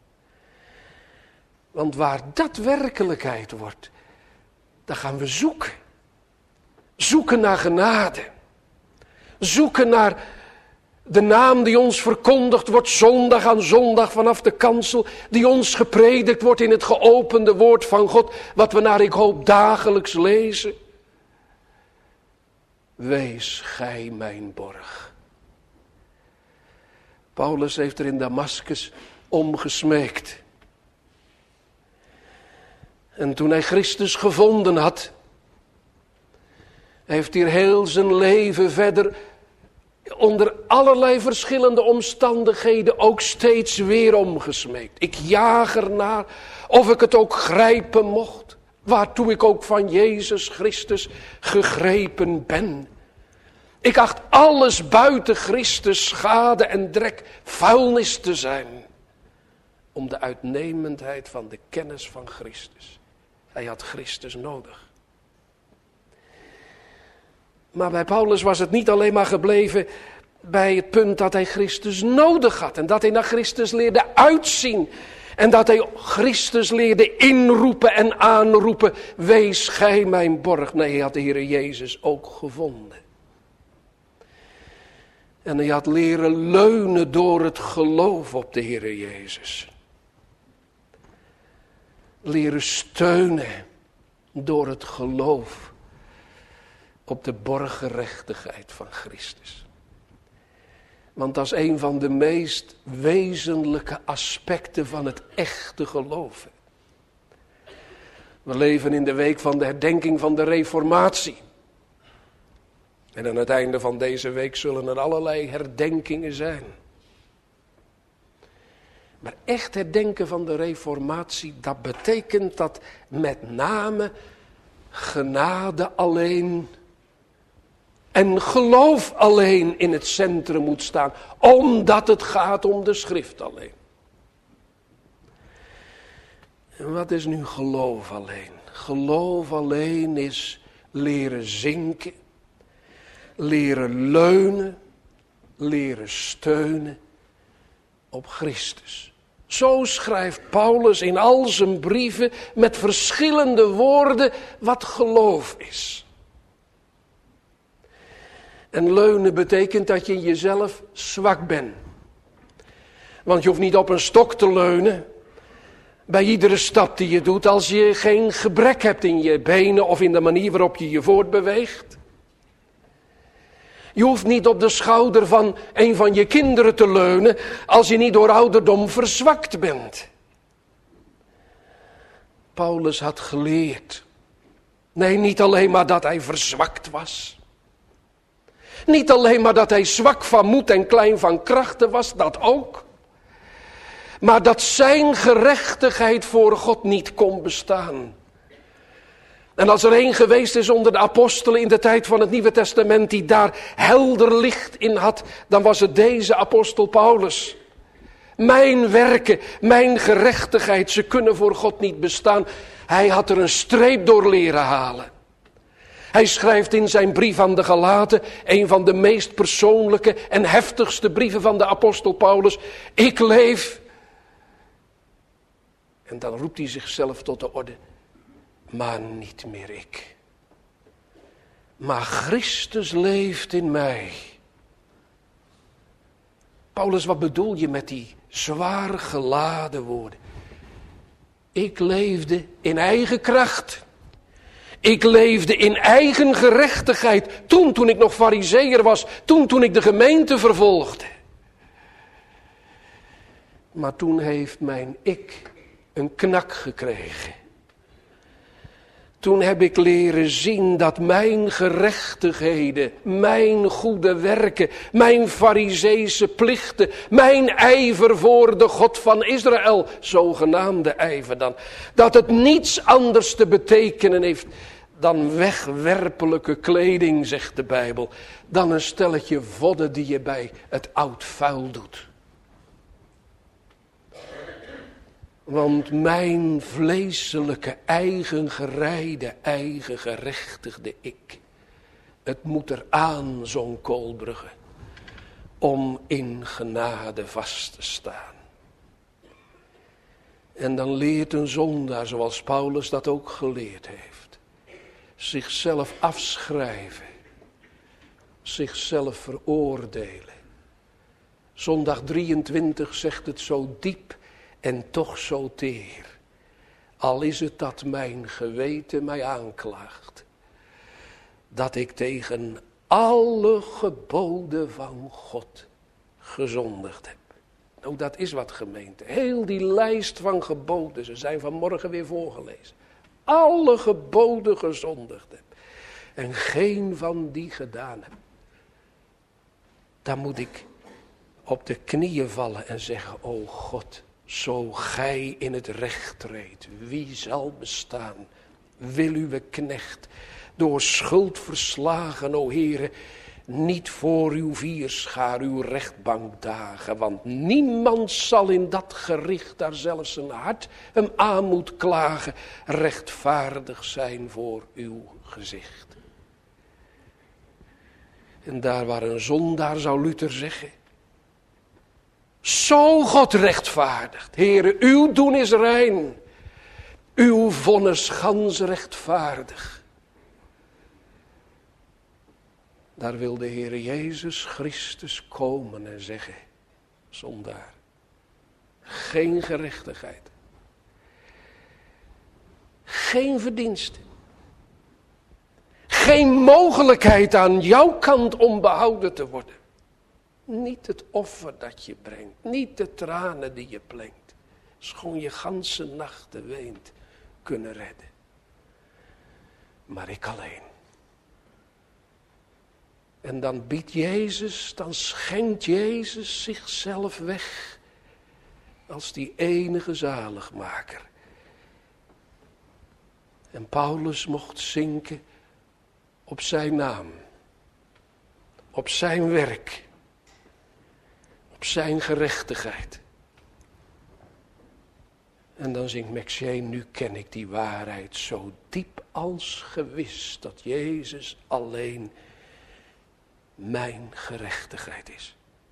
Want waar dat werkelijkheid wordt, dan gaan we zoeken. Zoeken naar genade. Zoeken naar de naam die ons verkondigd wordt zondag aan zondag vanaf de kansel. Die ons gepredikt wordt in het geopende woord van God. Wat we naar ik hoop dagelijks lezen. Wees gij mijn borg. Paulus heeft er in Damaskus om gesmeekt. En toen hij Christus gevonden had, heeft hij heel zijn leven verder onder allerlei verschillende omstandigheden ook steeds weer omgesmeekt. Ik jaag ernaar of ik het ook grijpen mocht, waartoe ik ook van Jezus Christus gegrepen ben. Ik acht alles buiten Christus schade en drek, vuilnis te zijn, om de uitnemendheid van de kennis van Christus. Hij had Christus nodig. Maar bij Paulus was het niet alleen maar gebleven bij het punt dat hij Christus nodig had. En dat hij naar Christus leerde uitzien. En dat hij Christus leerde inroepen en aanroepen. Wees gij mijn borg. Nee, hij had de Heer Jezus ook gevonden. En hij had leren leunen door het geloof op de Heer Jezus. Leren steunen door het geloof op de borggerechtigheid van Christus. Want dat is een van de meest wezenlijke aspecten van het echte geloven. We leven in de week van de herdenking van de Reformatie. En aan het einde van deze week zullen er allerlei herdenkingen zijn. Maar echt herdenken van de Reformatie, dat betekent dat met name genade alleen en geloof alleen in het centrum moet staan. Omdat het gaat om de schrift alleen. En wat is nu geloof alleen? Geloof alleen is leren zinken, leren leunen, leren steunen op Christus. Zo schrijft Paulus in al zijn brieven met verschillende woorden wat geloof is. En leunen betekent dat je in jezelf zwak bent. Want je hoeft niet op een stok te leunen bij iedere stap die je doet als je geen gebrek hebt in je benen of in de manier waarop je je voortbeweegt. Je hoeft niet op de schouder van een van je kinderen te leunen als je niet door ouderdom verzwakt bent. Paulus had geleerd. Nee, niet alleen maar dat hij verzwakt was. Niet alleen maar dat hij zwak van moed en klein van krachten was, dat ook. Maar dat zijn gerechtigheid voor God niet kon bestaan. En als er één geweest is onder de apostelen in de tijd van het Nieuwe Testament die daar helder licht in had, dan was het deze apostel Paulus. Mijn werken, mijn gerechtigheid, ze kunnen voor God niet bestaan. Hij had er een streep door leren halen. Hij schrijft in zijn brief aan de Galaten, een van de meest persoonlijke en heftigste brieven van de apostel Paulus. Ik leef. En dan roept hij zichzelf tot de orde. Maar niet meer ik. Maar Christus leeft in mij. Paulus, wat bedoel je met die zwaar geladen woorden? Ik leefde in eigen kracht. Ik leefde in eigen gerechtigheid. Toen, toen ik nog farizeeër was. Toen, toen ik de gemeente vervolgde. Maar toen heeft mijn ik een knak gekregen. Toen heb ik leren zien dat mijn gerechtigheden, mijn goede werken, mijn farizeese plichten, mijn ijver voor de God van Israël, zogenaamde ijver dan, dat het niets anders te betekenen heeft dan wegwerpelijke kleding, zegt de Bijbel, dan een stelletje vodden die je bij het oud vuil doet. Want mijn vleeselijke, eigen gereide, eigen gerechtigde ik. Het moet er aan, zo'n Koolbrugge, om in genade vast te staan. En dan leert een zondaar, zoals Paulus dat ook geleerd heeft, zichzelf afschrijven, zichzelf veroordelen. Zondag drieëntwintig zegt het zo diep en toch zo teer. Al is het dat mijn geweten mij aanklaagt, dat ik tegen alle geboden van God gezondigd heb. Nou, dat is wat, gemeente. Heel die lijst van geboden, ze zijn vanmorgen weer voorgelezen. Alle geboden gezondigd heb. En geen van die gedaan heb. Dan moet ik op de knieën vallen en zeggen, o God, zo gij in het recht treedt, wie zal bestaan? Wil uw knecht door schuld verslagen, o Heere, niet voor uw vierschaar, uw rechtbank dagen. Want niemand zal in dat gericht, daar zelfs zijn hart hem aan moet klagen, rechtvaardig zijn voor uw gezicht. En daar waar een zondaar, zou Luther zeggen, zo God rechtvaardigt. Heere, uw doen is rein, uw vonnis gans rechtvaardig. Daar wil de Heer Jezus Christus komen en zeggen, zondaar, geen gerechtigheid, geen verdienste, geen mogelijkheid aan jouw kant om behouden te worden. Niet het offer dat je brengt, niet de tranen die je plengt, schoon je ganse nachten weent, kunnen redden. Maar ik alleen. En dan biedt Jezus, dan schenkt Jezus zichzelf weg als die enige zaligmaker. En Paulus mocht zinken op zijn naam, op zijn werk, op zijn gerechtigheid. En dan zingt Mexé, nu ken ik die waarheid zo diep als gewis, dat Jezus alleen mijn gerechtigheid is.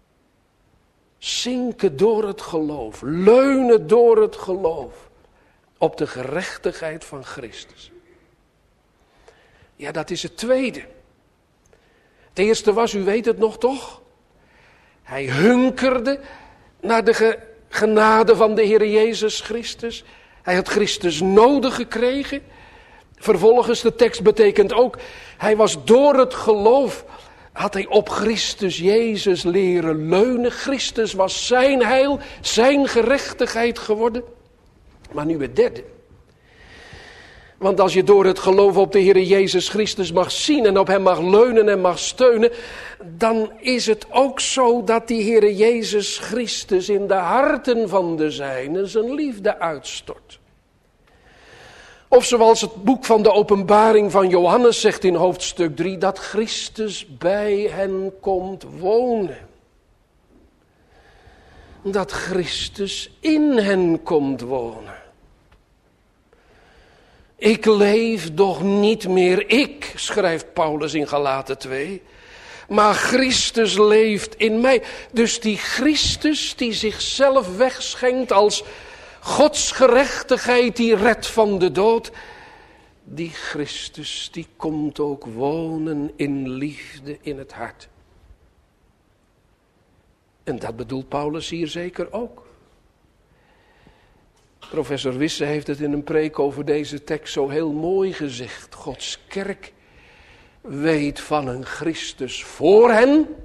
Zinken door het geloof, leunen door het geloof op de gerechtigheid van Christus. Ja, dat is het tweede. Het eerste was, u weet het nog toch? Hij hunkerde naar de ge- genade van de Heer Jezus Christus. Hij had Christus nodig gekregen. Vervolgens, de tekst betekent ook, hij was door het geloof, had hij op Christus Jezus leren leunen. Christus was zijn heil, zijn gerechtigheid geworden. Maar nu het derde. Want als je door het geloof op de Heer Jezus Christus mag zien en op hem mag leunen en mag steunen, dan is het ook zo dat die Heer Jezus Christus in de harten van de zijnen zijn liefde uitstort. Of zoals het boek van de Openbaring van Johannes zegt in hoofdstuk drie, dat Christus bij hen komt wonen. Dat Christus in hen komt wonen. Ik leef doch niet meer ik, schrijft Paulus in Galaten twee, maar Christus leeft in mij. Dus die Christus die zichzelf wegschenkt als Gods gerechtigheid die redt van de dood, die Christus die komt ook wonen in liefde in het hart. En dat bedoelt Paulus hier zeker ook. Professor Wisse heeft het in een preek over deze tekst zo heel mooi gezegd. Gods kerk weet van een Christus voor hen.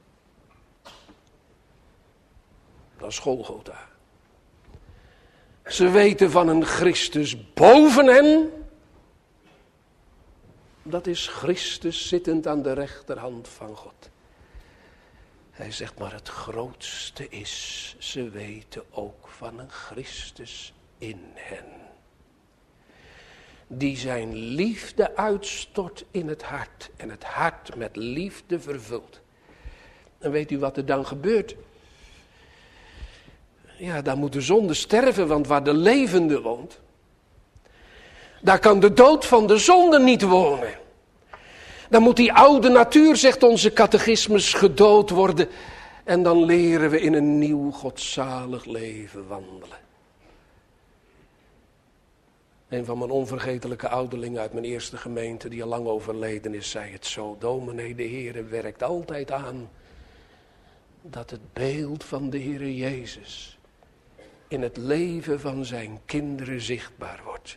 Dat is Golgotha. Ze weten van een Christus boven hen. Dat is Christus zittend aan de rechterhand van God. Hij zegt, maar het grootste is, ze weten ook van een Christus in hen. Die zijn liefde uitstort in het hart en het hart met liefde vervult. En weet u wat er dan gebeurt? Ja, dan moet de zonde sterven, want waar de levende woont, daar kan de dood van de zonde niet wonen. Dan moet die oude natuur, zegt onze catechismus, gedood worden. En dan leren we in een nieuw godzalig leven wandelen. Een van mijn onvergetelijke ouderlingen uit mijn eerste gemeente, die al lang overleden is, zei het zo: dominee, de Heere werkt altijd aan dat het beeld van de Heere Jezus in het leven van zijn kinderen zichtbaar wordt.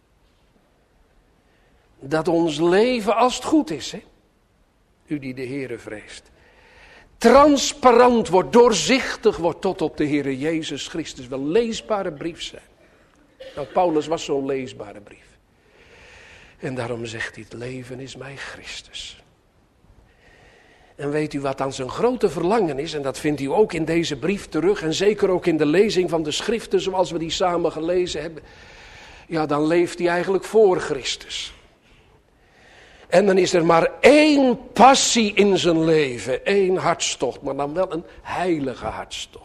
Dat ons leven, als het goed is, hè, u die de Heere vreest, transparant wordt, doorzichtig wordt tot op de Heere Jezus Christus. Wel leesbare brief zijn. Nou, Paulus was zo'n leesbare brief. En daarom zegt hij: het leven is mij Christus. En weet u wat dan zijn grote verlangen is? En dat vindt u ook in deze brief terug. En zeker ook in de lezing van de schriften zoals we die samen gelezen hebben. Ja, dan leeft hij eigenlijk voor Christus. En dan is er maar één passie in zijn leven. Één hartstocht, maar dan wel een heilige hartstocht.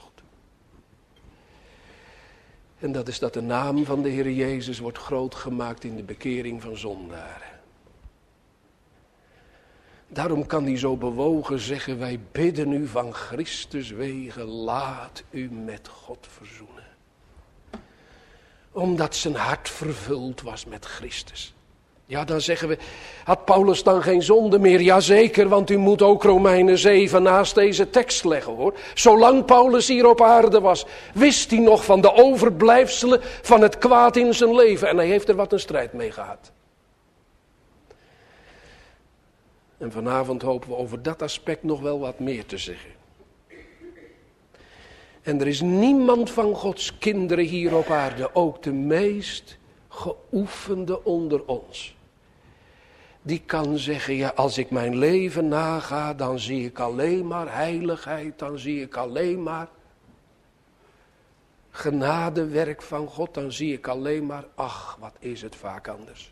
En dat is dat de naam van de Heer Jezus wordt groot gemaakt in de bekering van zondaren. Daarom kan hij zo bewogen zeggen: wij bidden u van Christus wegen, laat u met God verzoenen. Omdat zijn hart vervuld was met Christus. Ja, dan zeggen we, had Paulus dan geen zonde meer? Jazeker, want u moet ook Romeinen zeven naast deze tekst leggen, hoor. Zolang Paulus hier op aarde was, wist hij nog van de overblijfselen van het kwaad in zijn leven. En hij heeft er wat een strijd mee gehad. En vanavond hopen we over dat aspect nog wel wat meer te zeggen. En er is niemand van Gods kinderen hier op aarde, ook de meest geoefende onder ons, die kan zeggen: ja, als ik mijn leven naga, dan zie ik alleen maar heiligheid, dan zie ik alleen maar genadewerk van God, dan zie ik alleen maar, ach, wat is het vaak anders.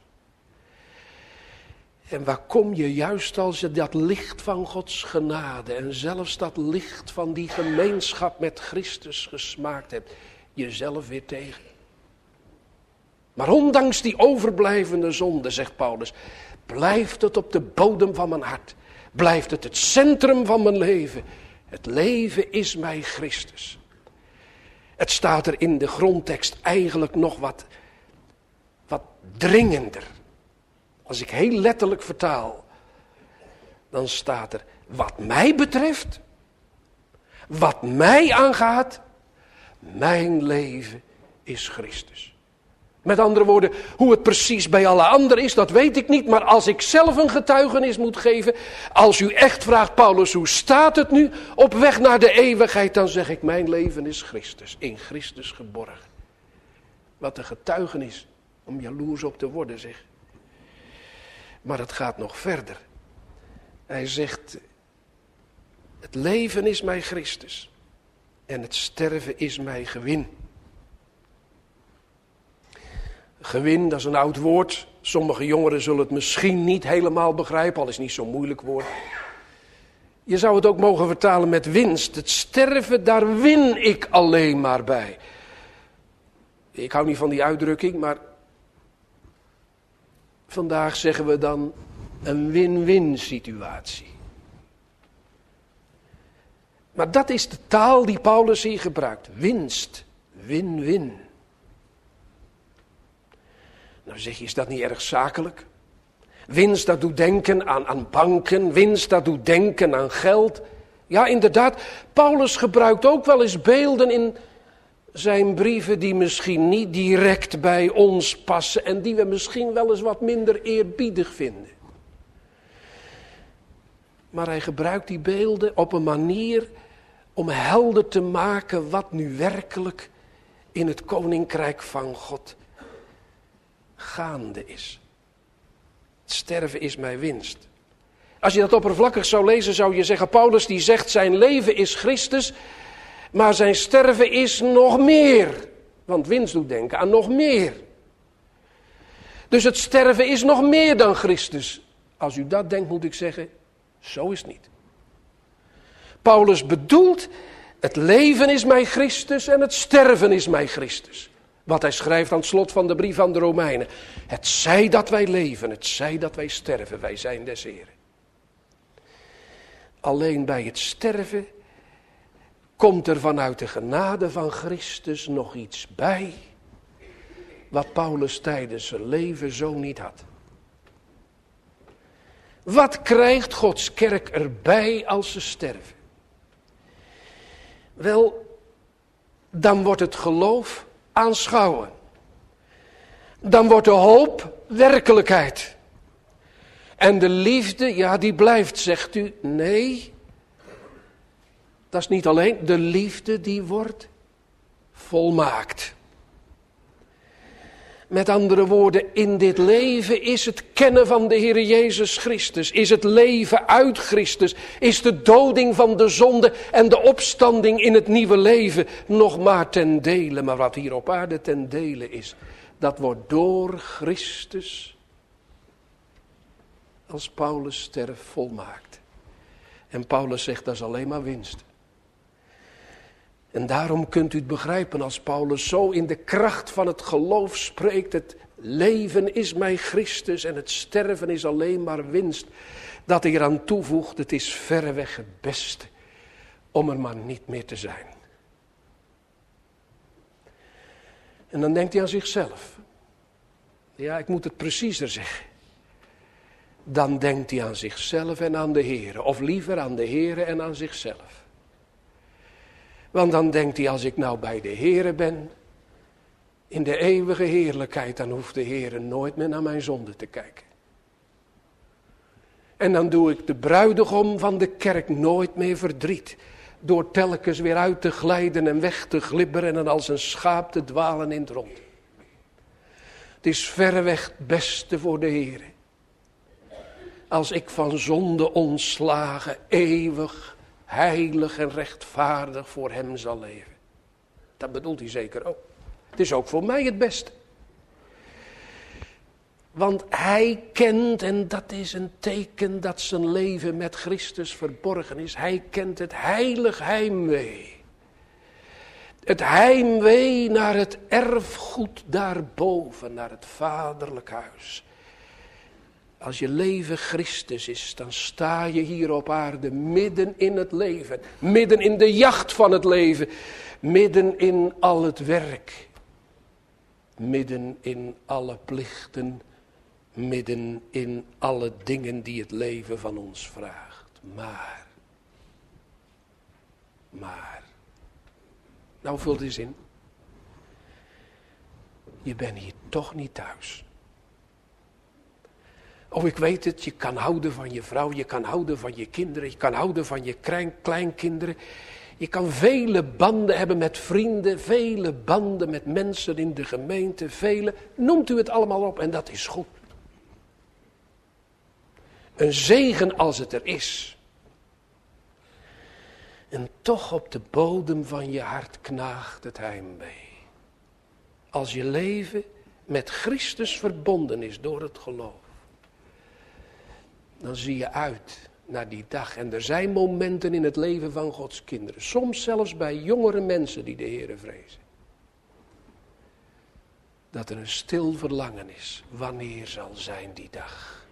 En waar kom je juist als je dat licht van Gods genade en zelfs dat licht van die gemeenschap met Christus gesmaakt hebt, jezelf weer tegen? Maar ondanks die overblijvende zonde, zegt Paulus, blijft het op de bodem van mijn hart. Blijft het het centrum van mijn leven. Het leven is mij Christus. Het staat er in de grondtekst eigenlijk nog wat, wat dringender. Als ik heel letterlijk vertaal, dan staat er: wat mij betreft, wat mij aangaat, mijn leven is Christus. Met andere woorden, hoe het precies bij alle anderen is, dat weet ik niet. Maar als ik zelf een getuigenis moet geven, als u echt vraagt: Paulus, hoe staat het nu op weg naar de eeuwigheid? Dan zeg ik: mijn leven is Christus, in Christus geborgen. Wat een getuigenis om jaloers op te worden, zeg. Maar het gaat nog verder. Hij zegt: het leven is mij Christus en het sterven is mij gewin. Gewin, dat is een oud woord. Sommige jongeren zullen het misschien niet helemaal begrijpen, al is het niet zo'n moeilijk woord. Je zou het ook mogen vertalen met winst. Het sterven, daar win ik alleen maar bij. Ik hou niet van die uitdrukking, maar vandaag zeggen we dan een win-win situatie. Maar dat is de taal die Paulus hier gebruikt. Winst, win-win. Nou zeg je, is dat niet erg zakelijk? Winst, dat doet denken aan, aan banken. Winst, dat doet denken aan geld. Ja, inderdaad. Paulus gebruikt ook wel eens beelden in zijn brieven die misschien niet direct bij ons passen en die we misschien wel eens wat minder eerbiedig vinden. Maar hij gebruikt die beelden op een manier om helder te maken wat nu werkelijk in het koninkrijk van God gaande is. Het sterven is mijn winst. Als je dat oppervlakkig zou lezen, zou je zeggen: Paulus die zegt zijn leven is Christus, maar zijn sterven is nog meer. Want winst doet denken aan nog meer. Dus het sterven is nog meer dan Christus. Als u dat denkt, moet ik zeggen, zo is het niet. Paulus bedoelt Het leven is mij Christus en het sterven is mij Christus. Wat hij schrijft aan het slot van de brief aan de Romeinen. Het zij dat wij leven, het zij dat wij sterven, wij zijn des Heren. Alleen bij het sterven komt er vanuit de genade van Christus nog iets bij, wat Paulus tijdens zijn leven zo niet had. Wat krijgt Gods kerk erbij als ze sterven? Wel, dan wordt het geloof aanschouwen. Dan wordt de hoop werkelijkheid. En de liefde, ja, die blijft, zegt u. Nee, dat is niet alleen. De liefde die wordt volmaakt. Met andere woorden, in dit leven is het kennen van de Heer Jezus Christus. Is het leven uit Christus. Is de doding van de zonde en de opstanding in het nieuwe leven nog maar ten dele. Maar wat hier op aarde ten dele is, dat wordt door Christus, als Paulus sterft, volmaakt. En Paulus zegt, dat is alleen maar winst. En daarom kunt u het begrijpen als Paulus zo in de kracht van het geloof spreekt. Het leven is mij Christus en het sterven is alleen maar winst. Dat hij eraan toevoegt, het is verreweg het beste om er maar niet meer te zijn. En dan denkt hij aan zichzelf. Ja, ik moet het preciezer zeggen. Dan denkt hij aan zichzelf en aan de Heere. Of liever aan de Heere en aan zichzelf. Want dan denkt hij, als ik nou bij de Heere ben, in de eeuwige heerlijkheid, dan hoeft de Heere nooit meer naar mijn zonde te kijken. En dan doe ik de bruidegom van de kerk nooit meer verdriet, door telkens weer uit te glijden en weg te glibberen en als een schaap te dwalen in het rond. Het is verreweg het beste voor de Heere, als ik van zonde ontslagen, eeuwig, heilig en rechtvaardig voor hem zal leven. Dat bedoelt hij zeker ook. Het is ook voor mij het beste. Want hij kent, en dat is een teken dat zijn leven met Christus verborgen is. Hij kent het heilig heimwee. Het heimwee naar het erfgoed daarboven, naar het vaderlijk huis. Als je leven Christus is, dan sta je hier op aarde midden in het leven. Midden in de jacht van het leven. Midden in al het werk. Midden in alle plichten. Midden in alle dingen die het leven van ons vraagt. Maar. Maar. Nou, vult eens in. Je bent hier toch niet thuis. Oh, ik weet het, je kan houden van je vrouw, je kan houden van je kinderen, je kan houden van je klein, kleinkinderen. Je kan vele banden hebben met vrienden, vele banden met mensen in de gemeente, vele. Noemt u het allemaal op en dat is goed. Een zegen als het er is. En toch op de bodem van je hart knaagt het heimwee. Als je leven met Christus verbonden is door het geloof. Dan zie je uit naar die dag. En er zijn momenten in het leven van Gods kinderen. Soms zelfs bij jongere mensen die de Heere vrezen. Dat er een stil verlangen is. Wanneer zal zijn die dag?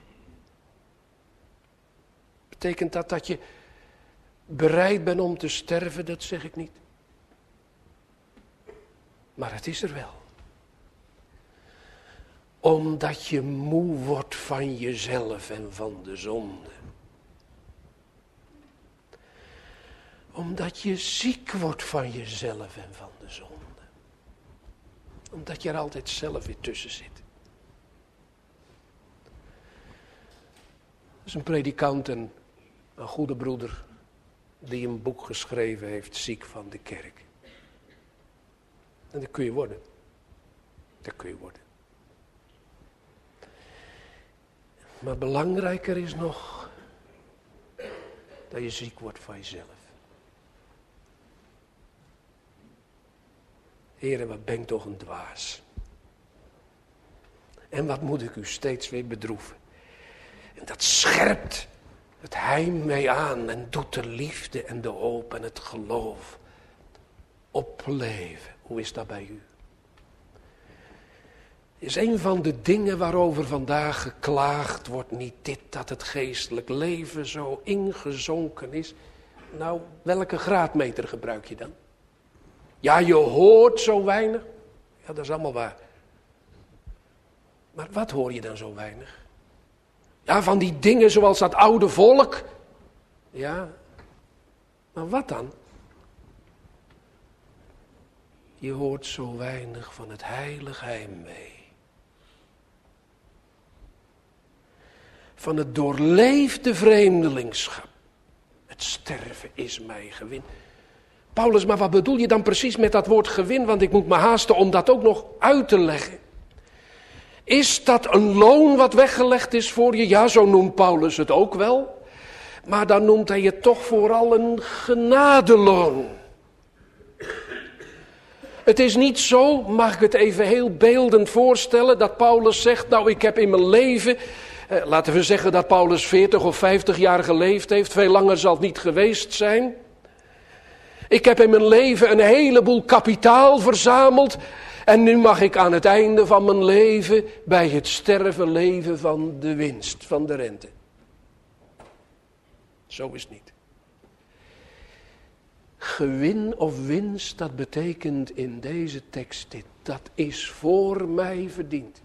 Betekent dat dat je bereid bent om te sterven? Dat zeg ik niet. Maar het is er wel. Omdat je moe wordt van jezelf en van de zonde. Omdat je ziek wordt van jezelf en van de zonde. Omdat je er altijd zelf weer tussen zit. Er is een predikant, en een goede broeder, die een boek geschreven heeft, Ziek van de kerk. En dat kun je worden. Dat kun je worden. Maar belangrijker is nog dat je ziek wordt van jezelf. Heere, wat ben ik toch een dwaas. En wat moet ik u steeds weer bedroeven. En dat scherpt het heimwee aan en doet de liefde en de hoop en het geloof opleven. Hoe is dat bij u? Is een van de dingen waarover vandaag geklaagd wordt niet dit, dat het geestelijk leven zo ingezonken is. Nou, welke graadmeter gebruik je dan? Ja, je hoort zo weinig. Ja, dat is allemaal waar. Maar wat hoor je dan zo weinig? Ja, van die dingen zoals dat oude volk. Ja, maar wat dan? Je hoort zo weinig van het heilig heimwee. Van het doorleefde vreemdelingschap. Het sterven is mij gewin. Paulus, maar wat bedoel je dan precies met dat woord gewin? Want ik moet me haasten om dat ook nog uit te leggen. Is dat een loon wat weggelegd is voor je? Ja, zo noemt Paulus het ook wel. Maar dan noemt hij het toch vooral een genadeloon. Het is niet zo, mag ik het even heel beeldend voorstellen, dat Paulus zegt, nou ik heb in mijn leven, eh, laten we zeggen dat Paulus veertig of vijftig jaar geleefd heeft, veel langer zal het niet geweest zijn. Ik heb in mijn leven een heleboel kapitaal verzameld en nu mag ik aan het einde van mijn leven bij het sterven leven van de winst, van de rente. Zo is het niet. Gewin of winst, dat betekent in deze tekst dit. Dat is voor mij verdiend.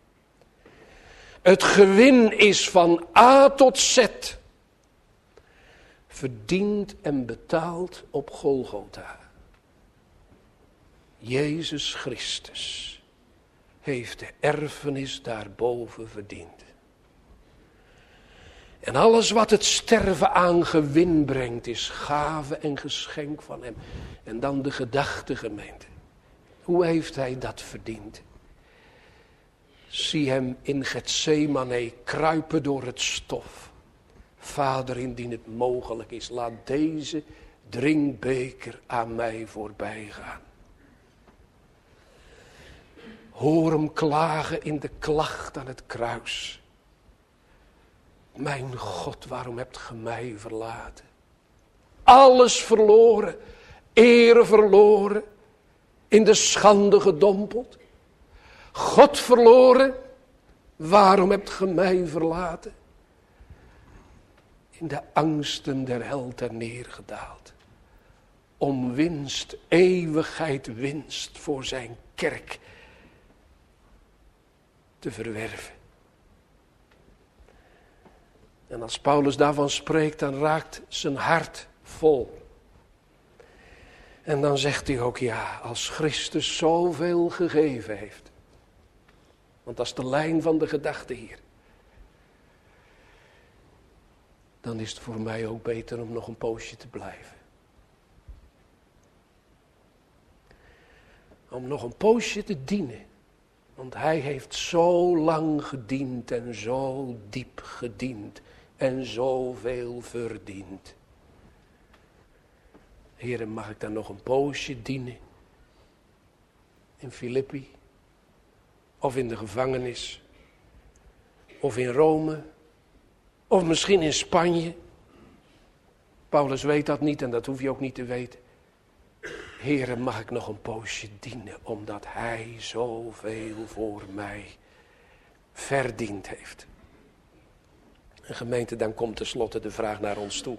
Het gewin is van A tot Z. Verdiend en betaald op Golgotha. Jezus Christus heeft de erfenis daarboven verdiend. En alles wat het sterven aan gewin brengt is gave en geschenk van hem. En dan de gedachte, gemeente. Hoe heeft hij dat verdiend? Zie hem in Getsemane kruipen door het stof. Vader, indien het mogelijk is, laat deze drinkbeker aan mij voorbij gaan. Hoor hem klagen in de klacht aan het kruis. Mijn God, waarom hebt ge mij verlaten? Alles verloren, ere verloren, in de schande gedompeld. God verloren, waarom hebt ge mij verlaten? In de angsten der hel ter neergedaald. Om winst, eeuwigheid winst voor zijn kerk te verwerven. En als Paulus daarvan spreekt, dan raakt zijn hart vol. En dan zegt hij ook, ja, als Christus zoveel gegeven heeft. Want dat is de lijn van de gedachte hier. Dan is het voor mij ook beter om nog een poosje te blijven. Om nog een poosje te dienen. Want hij heeft zo lang gediend en zo diep gediend. En zoveel verdiend. Heren, mag ik dan nog een poosje dienen? In Filippi? Of in de gevangenis? Of in Rome? Of misschien in Spanje? Paulus weet dat niet en dat hoef je ook niet te weten. Heren, mag ik nog een poosje dienen, omdat hij zoveel voor mij verdiend heeft. En gemeente, dan komt tenslotte de vraag naar ons toe.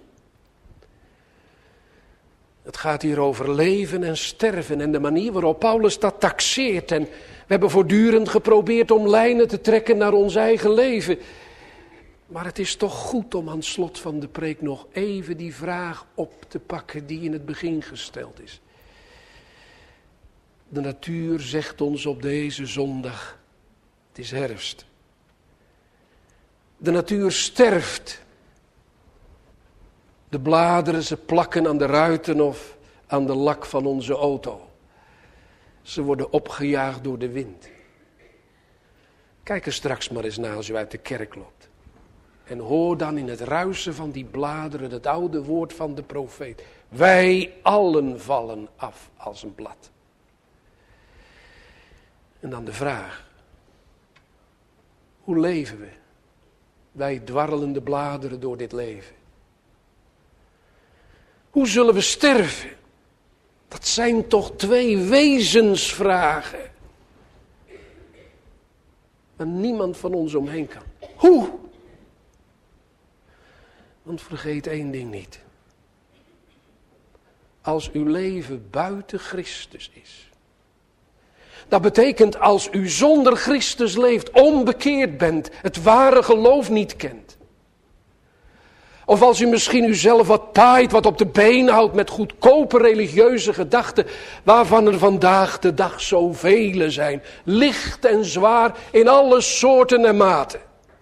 Het gaat hier over leven en sterven en de manier waarop Paulus dat taxeert. En we hebben voortdurend geprobeerd om lijnen te trekken naar ons eigen leven. Maar het is toch goed om aan het slot van de preek nog even die vraag op te pakken die in het begin gesteld is. De natuur zegt ons op deze zondag, het is herfst. De natuur sterft. De bladeren, ze plakken aan de ruiten of aan de lak van onze auto. Ze worden opgejaagd door de wind. Kijk er straks maar eens naar als u uit de kerk loopt. En hoor dan in het ruisen van die bladeren het oude woord van de profeet. Wij allen vallen af als een blad. En dan de vraag. Hoe leven we? Wij dwarrelende bladeren door dit leven. Hoe zullen we sterven? Dat zijn toch twee wezensvragen. Waar niemand van ons omheen kan. Hoe? Want vergeet één ding niet. Als uw leven buiten Christus is. Dat betekent als u zonder Christus leeft, onbekeerd bent, het ware geloof niet kent. Of als u misschien uzelf wat taait, wat op de been houdt met goedkope religieuze gedachten, waarvan er vandaag de dag zoveel zijn, licht en zwaar in alle soorten en maten.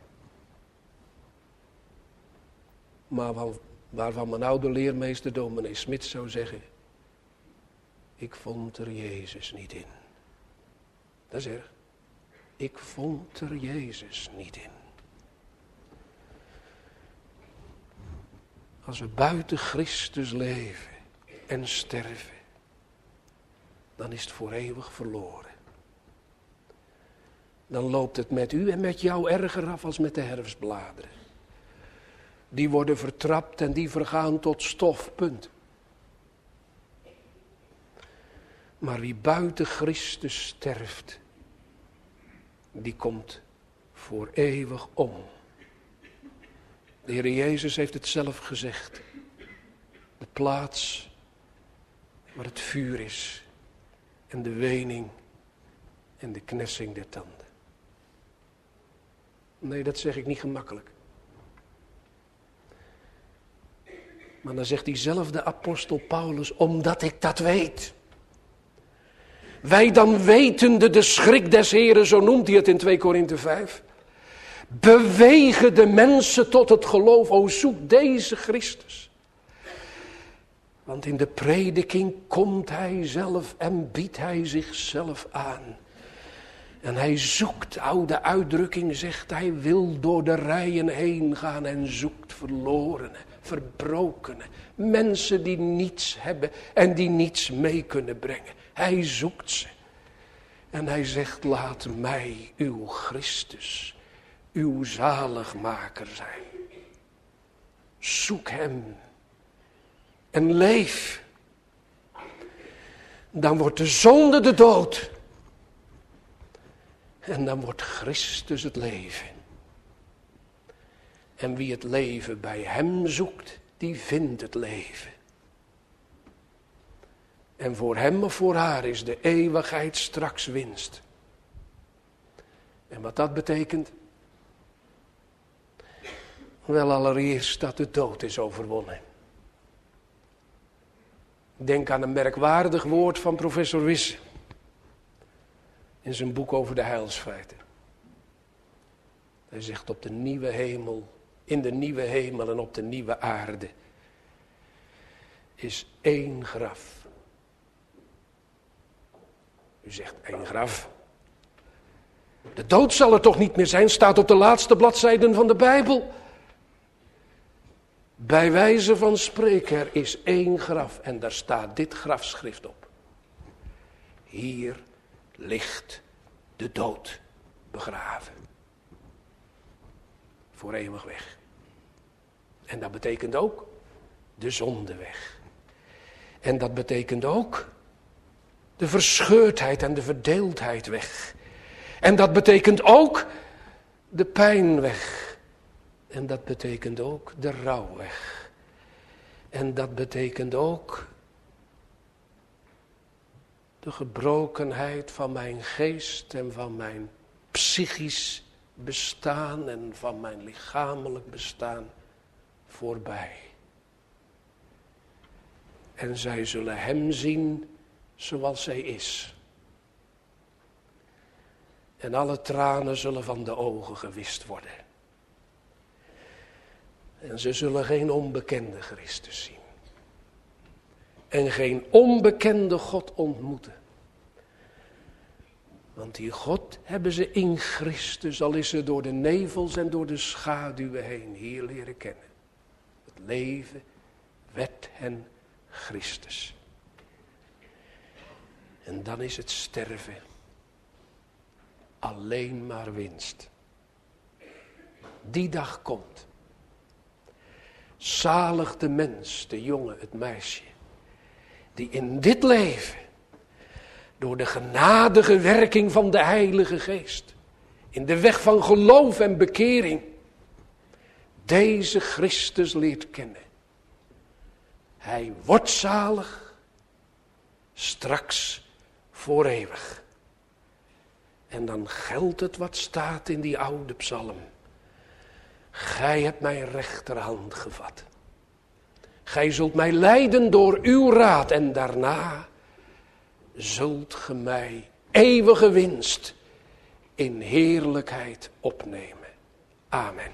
Maar waarvan mijn oude leermeester dominee Smit zou zeggen, ik vond er Jezus niet in. Dat is erg. Ik vond er Jezus niet in. Als we buiten Christus leven en sterven, dan is het voor eeuwig verloren. Dan loopt het met u en met jou erger af als met de herfstbladeren. Die worden vertrapt en die vergaan tot stof, punt. Maar wie buiten Christus sterft, die komt voor eeuwig om. De Heer Jezus heeft het zelf gezegd. De plaats waar het vuur is en de wening en de knessing der tanden. Nee, dat zeg ik niet gemakkelijk. Maar dan zegt diezelfde apostel Paulus, omdat ik dat weet. Wij dan wetende de schrik des Heren, zo noemt hij het in twee Korinthe vijf. Bewegen de mensen tot het geloof. O, zoek deze Christus. Want in de prediking komt hij zelf en biedt hij zichzelf aan. En hij zoekt, oude uitdrukking zegt, hij wil door de rijen heen gaan en zoekt verlorenen, verbrokenen. Mensen die niets hebben en die niets mee kunnen brengen. Hij zoekt ze. En hij zegt, laat mij uw Christus, uw zaligmaker zijn. Zoek hem en leef. Dan wordt de zonde de dood. En dan wordt Christus het leven. En wie het leven bij hem zoekt, die vindt het leven. En voor hem of voor haar is de eeuwigheid straks winst. En wat dat betekent? Wel, allereerst dat de dood is overwonnen. Denk aan een merkwaardig woord van professor Wisse. In zijn boek over de heilsfeiten. Hij zegt op de nieuwe hemel, in de nieuwe hemel en op de nieuwe aarde is één graf. U zegt één graf. De dood zal er toch niet meer zijn, staat op de laatste bladzijden van de Bijbel. Bij wijze van spreken, er is één graf en daar staat dit grafschrift op. Hier ligt de dood begraven. Voor eeuwig weg. En dat betekent ook de zonde weg. En dat betekent ook de verscheurdheid en de verdeeldheid weg. En dat betekent ook de pijn weg. En dat betekent ook de rouw weg. En dat betekent ook de gebrokenheid van mijn geest en van mijn psychisch bestaan en van mijn lichamelijk bestaan voorbij. En zij zullen hem zien zoals hij is. En alle tranen zullen van de ogen gewist worden. En ze zullen geen onbekende Christus zien. En geen onbekende God ontmoeten. Want die God hebben ze in Christus, al is ze door de nevels en door de schaduwen heen, hier leren kennen. Het leven werd hen Christus. En dan is het sterven alleen maar winst. Die dag komt. Zalig de mens, de jongen, het meisje. die in dit leven, door de genadige werking van de Heilige Geest, in de weg van geloof en bekering, deze Christus leert kennen. Hij wordt zalig, straks voor eeuwig. En dan geldt het wat staat in die oude psalm. Gij hebt mijn rechterhand gevat. Gij zult mij leiden door uw raad en daarna zult ge mij eeuwige winst in heerlijkheid opnemen. Amen.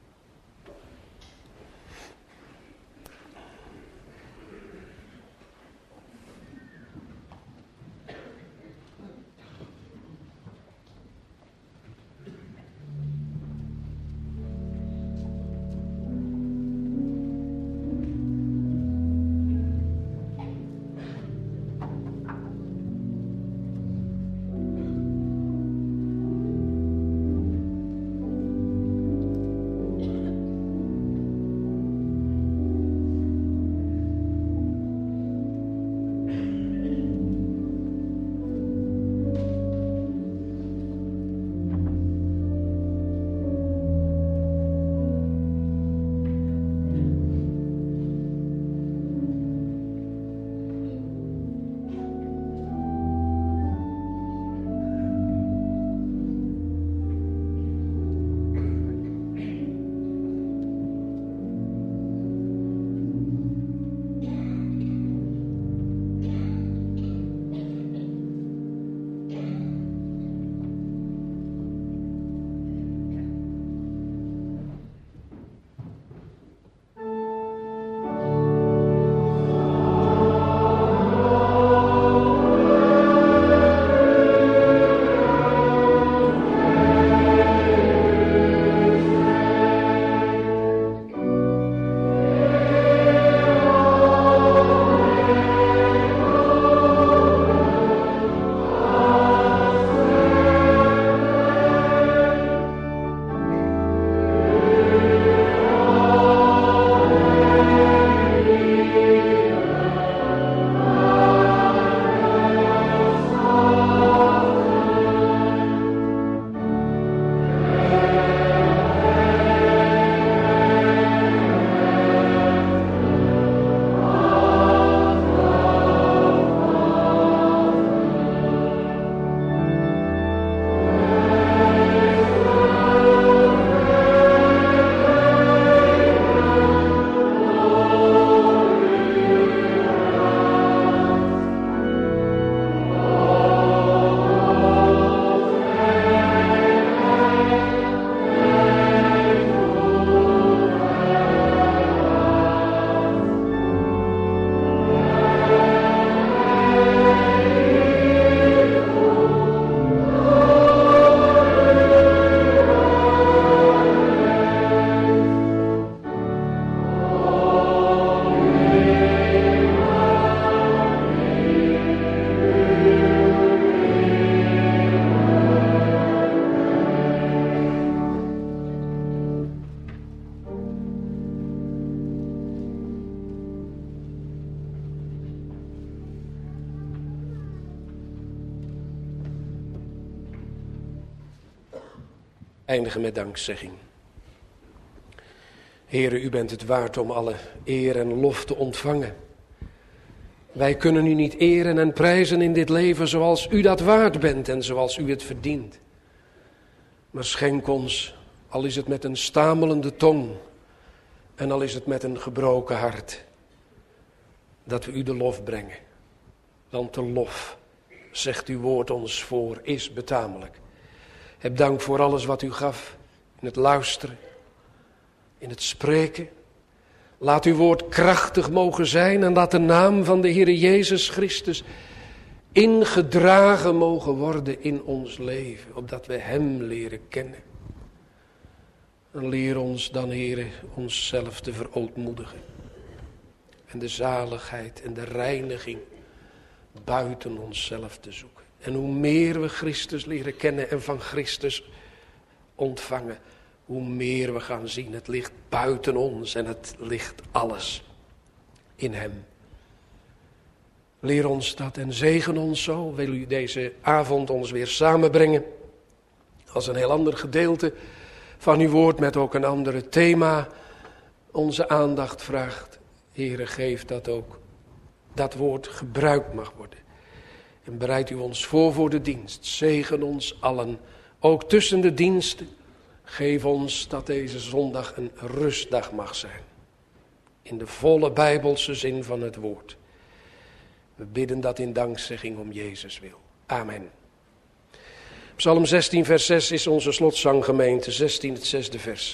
Eindigen met dankzegging. Heere, u bent het waard om alle eer en lof te ontvangen. Wij kunnen u niet eren en prijzen in dit leven zoals u dat waard bent en zoals u het verdient. Maar schenk ons, al is het met een stamelende tong en al is het met een gebroken hart, dat we u de lof brengen. Want de lof, zegt uw woord ons voor, is betamelijk. Heb dank voor alles wat u gaf, in het luisteren, in het spreken. Laat uw woord krachtig mogen zijn en laat de naam van de Heere Jezus Christus ingedragen mogen worden in ons leven, opdat we hem leren kennen. En leer ons dan, Heere, onszelf te verootmoedigen. En de zaligheid en de reiniging buiten onszelf te zoeken. En hoe meer we Christus leren kennen en van Christus ontvangen, hoe meer we gaan zien, het ligt buiten ons en het ligt alles in hem. Leer ons dat en zegen ons zo. Wil u deze avond ons weer samenbrengen als een heel ander gedeelte van uw woord met ook een andere thema onze aandacht vraagt. Heere, geef dat ook dat woord gebruikt mag worden. En bereid u ons voor voor de dienst. Zegen ons allen, ook tussen de diensten. Geef ons dat deze zondag een rustdag mag zijn. In de volle Bijbelse zin van het woord. We bidden dat in dankzegging om Jezus wil. Amen. Psalm zestien vers zes is onze slotzanggemeente. zestien het zesde vers.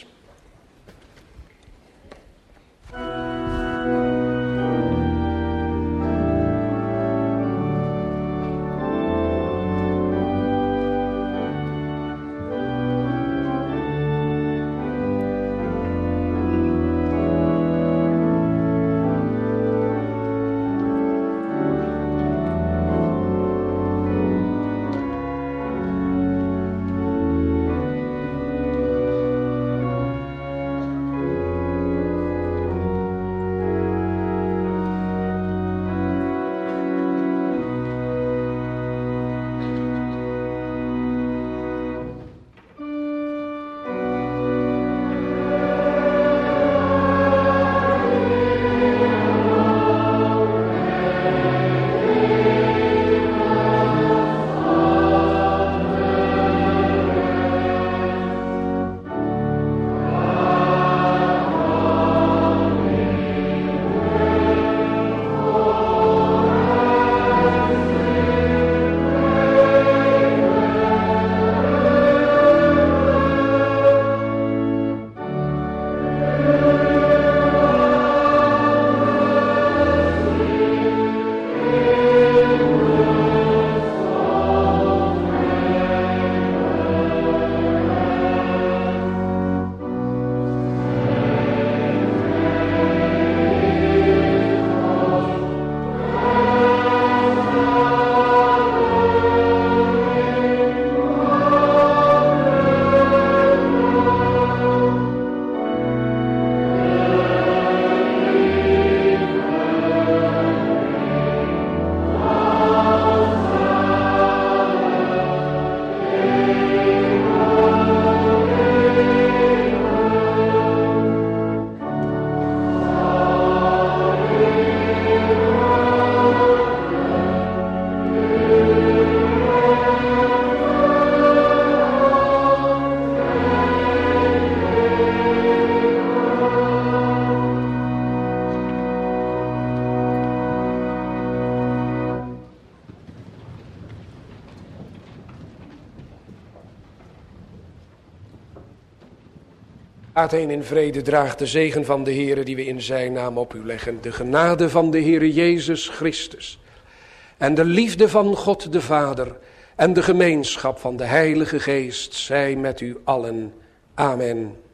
Gaat heen in vrede, draagt de zegen van de Heere die we in zijn naam op u leggen. De genade van de Heere Jezus Christus. En de liefde van God de Vader. En de gemeenschap van de Heilige Geest zij met u allen. Amen.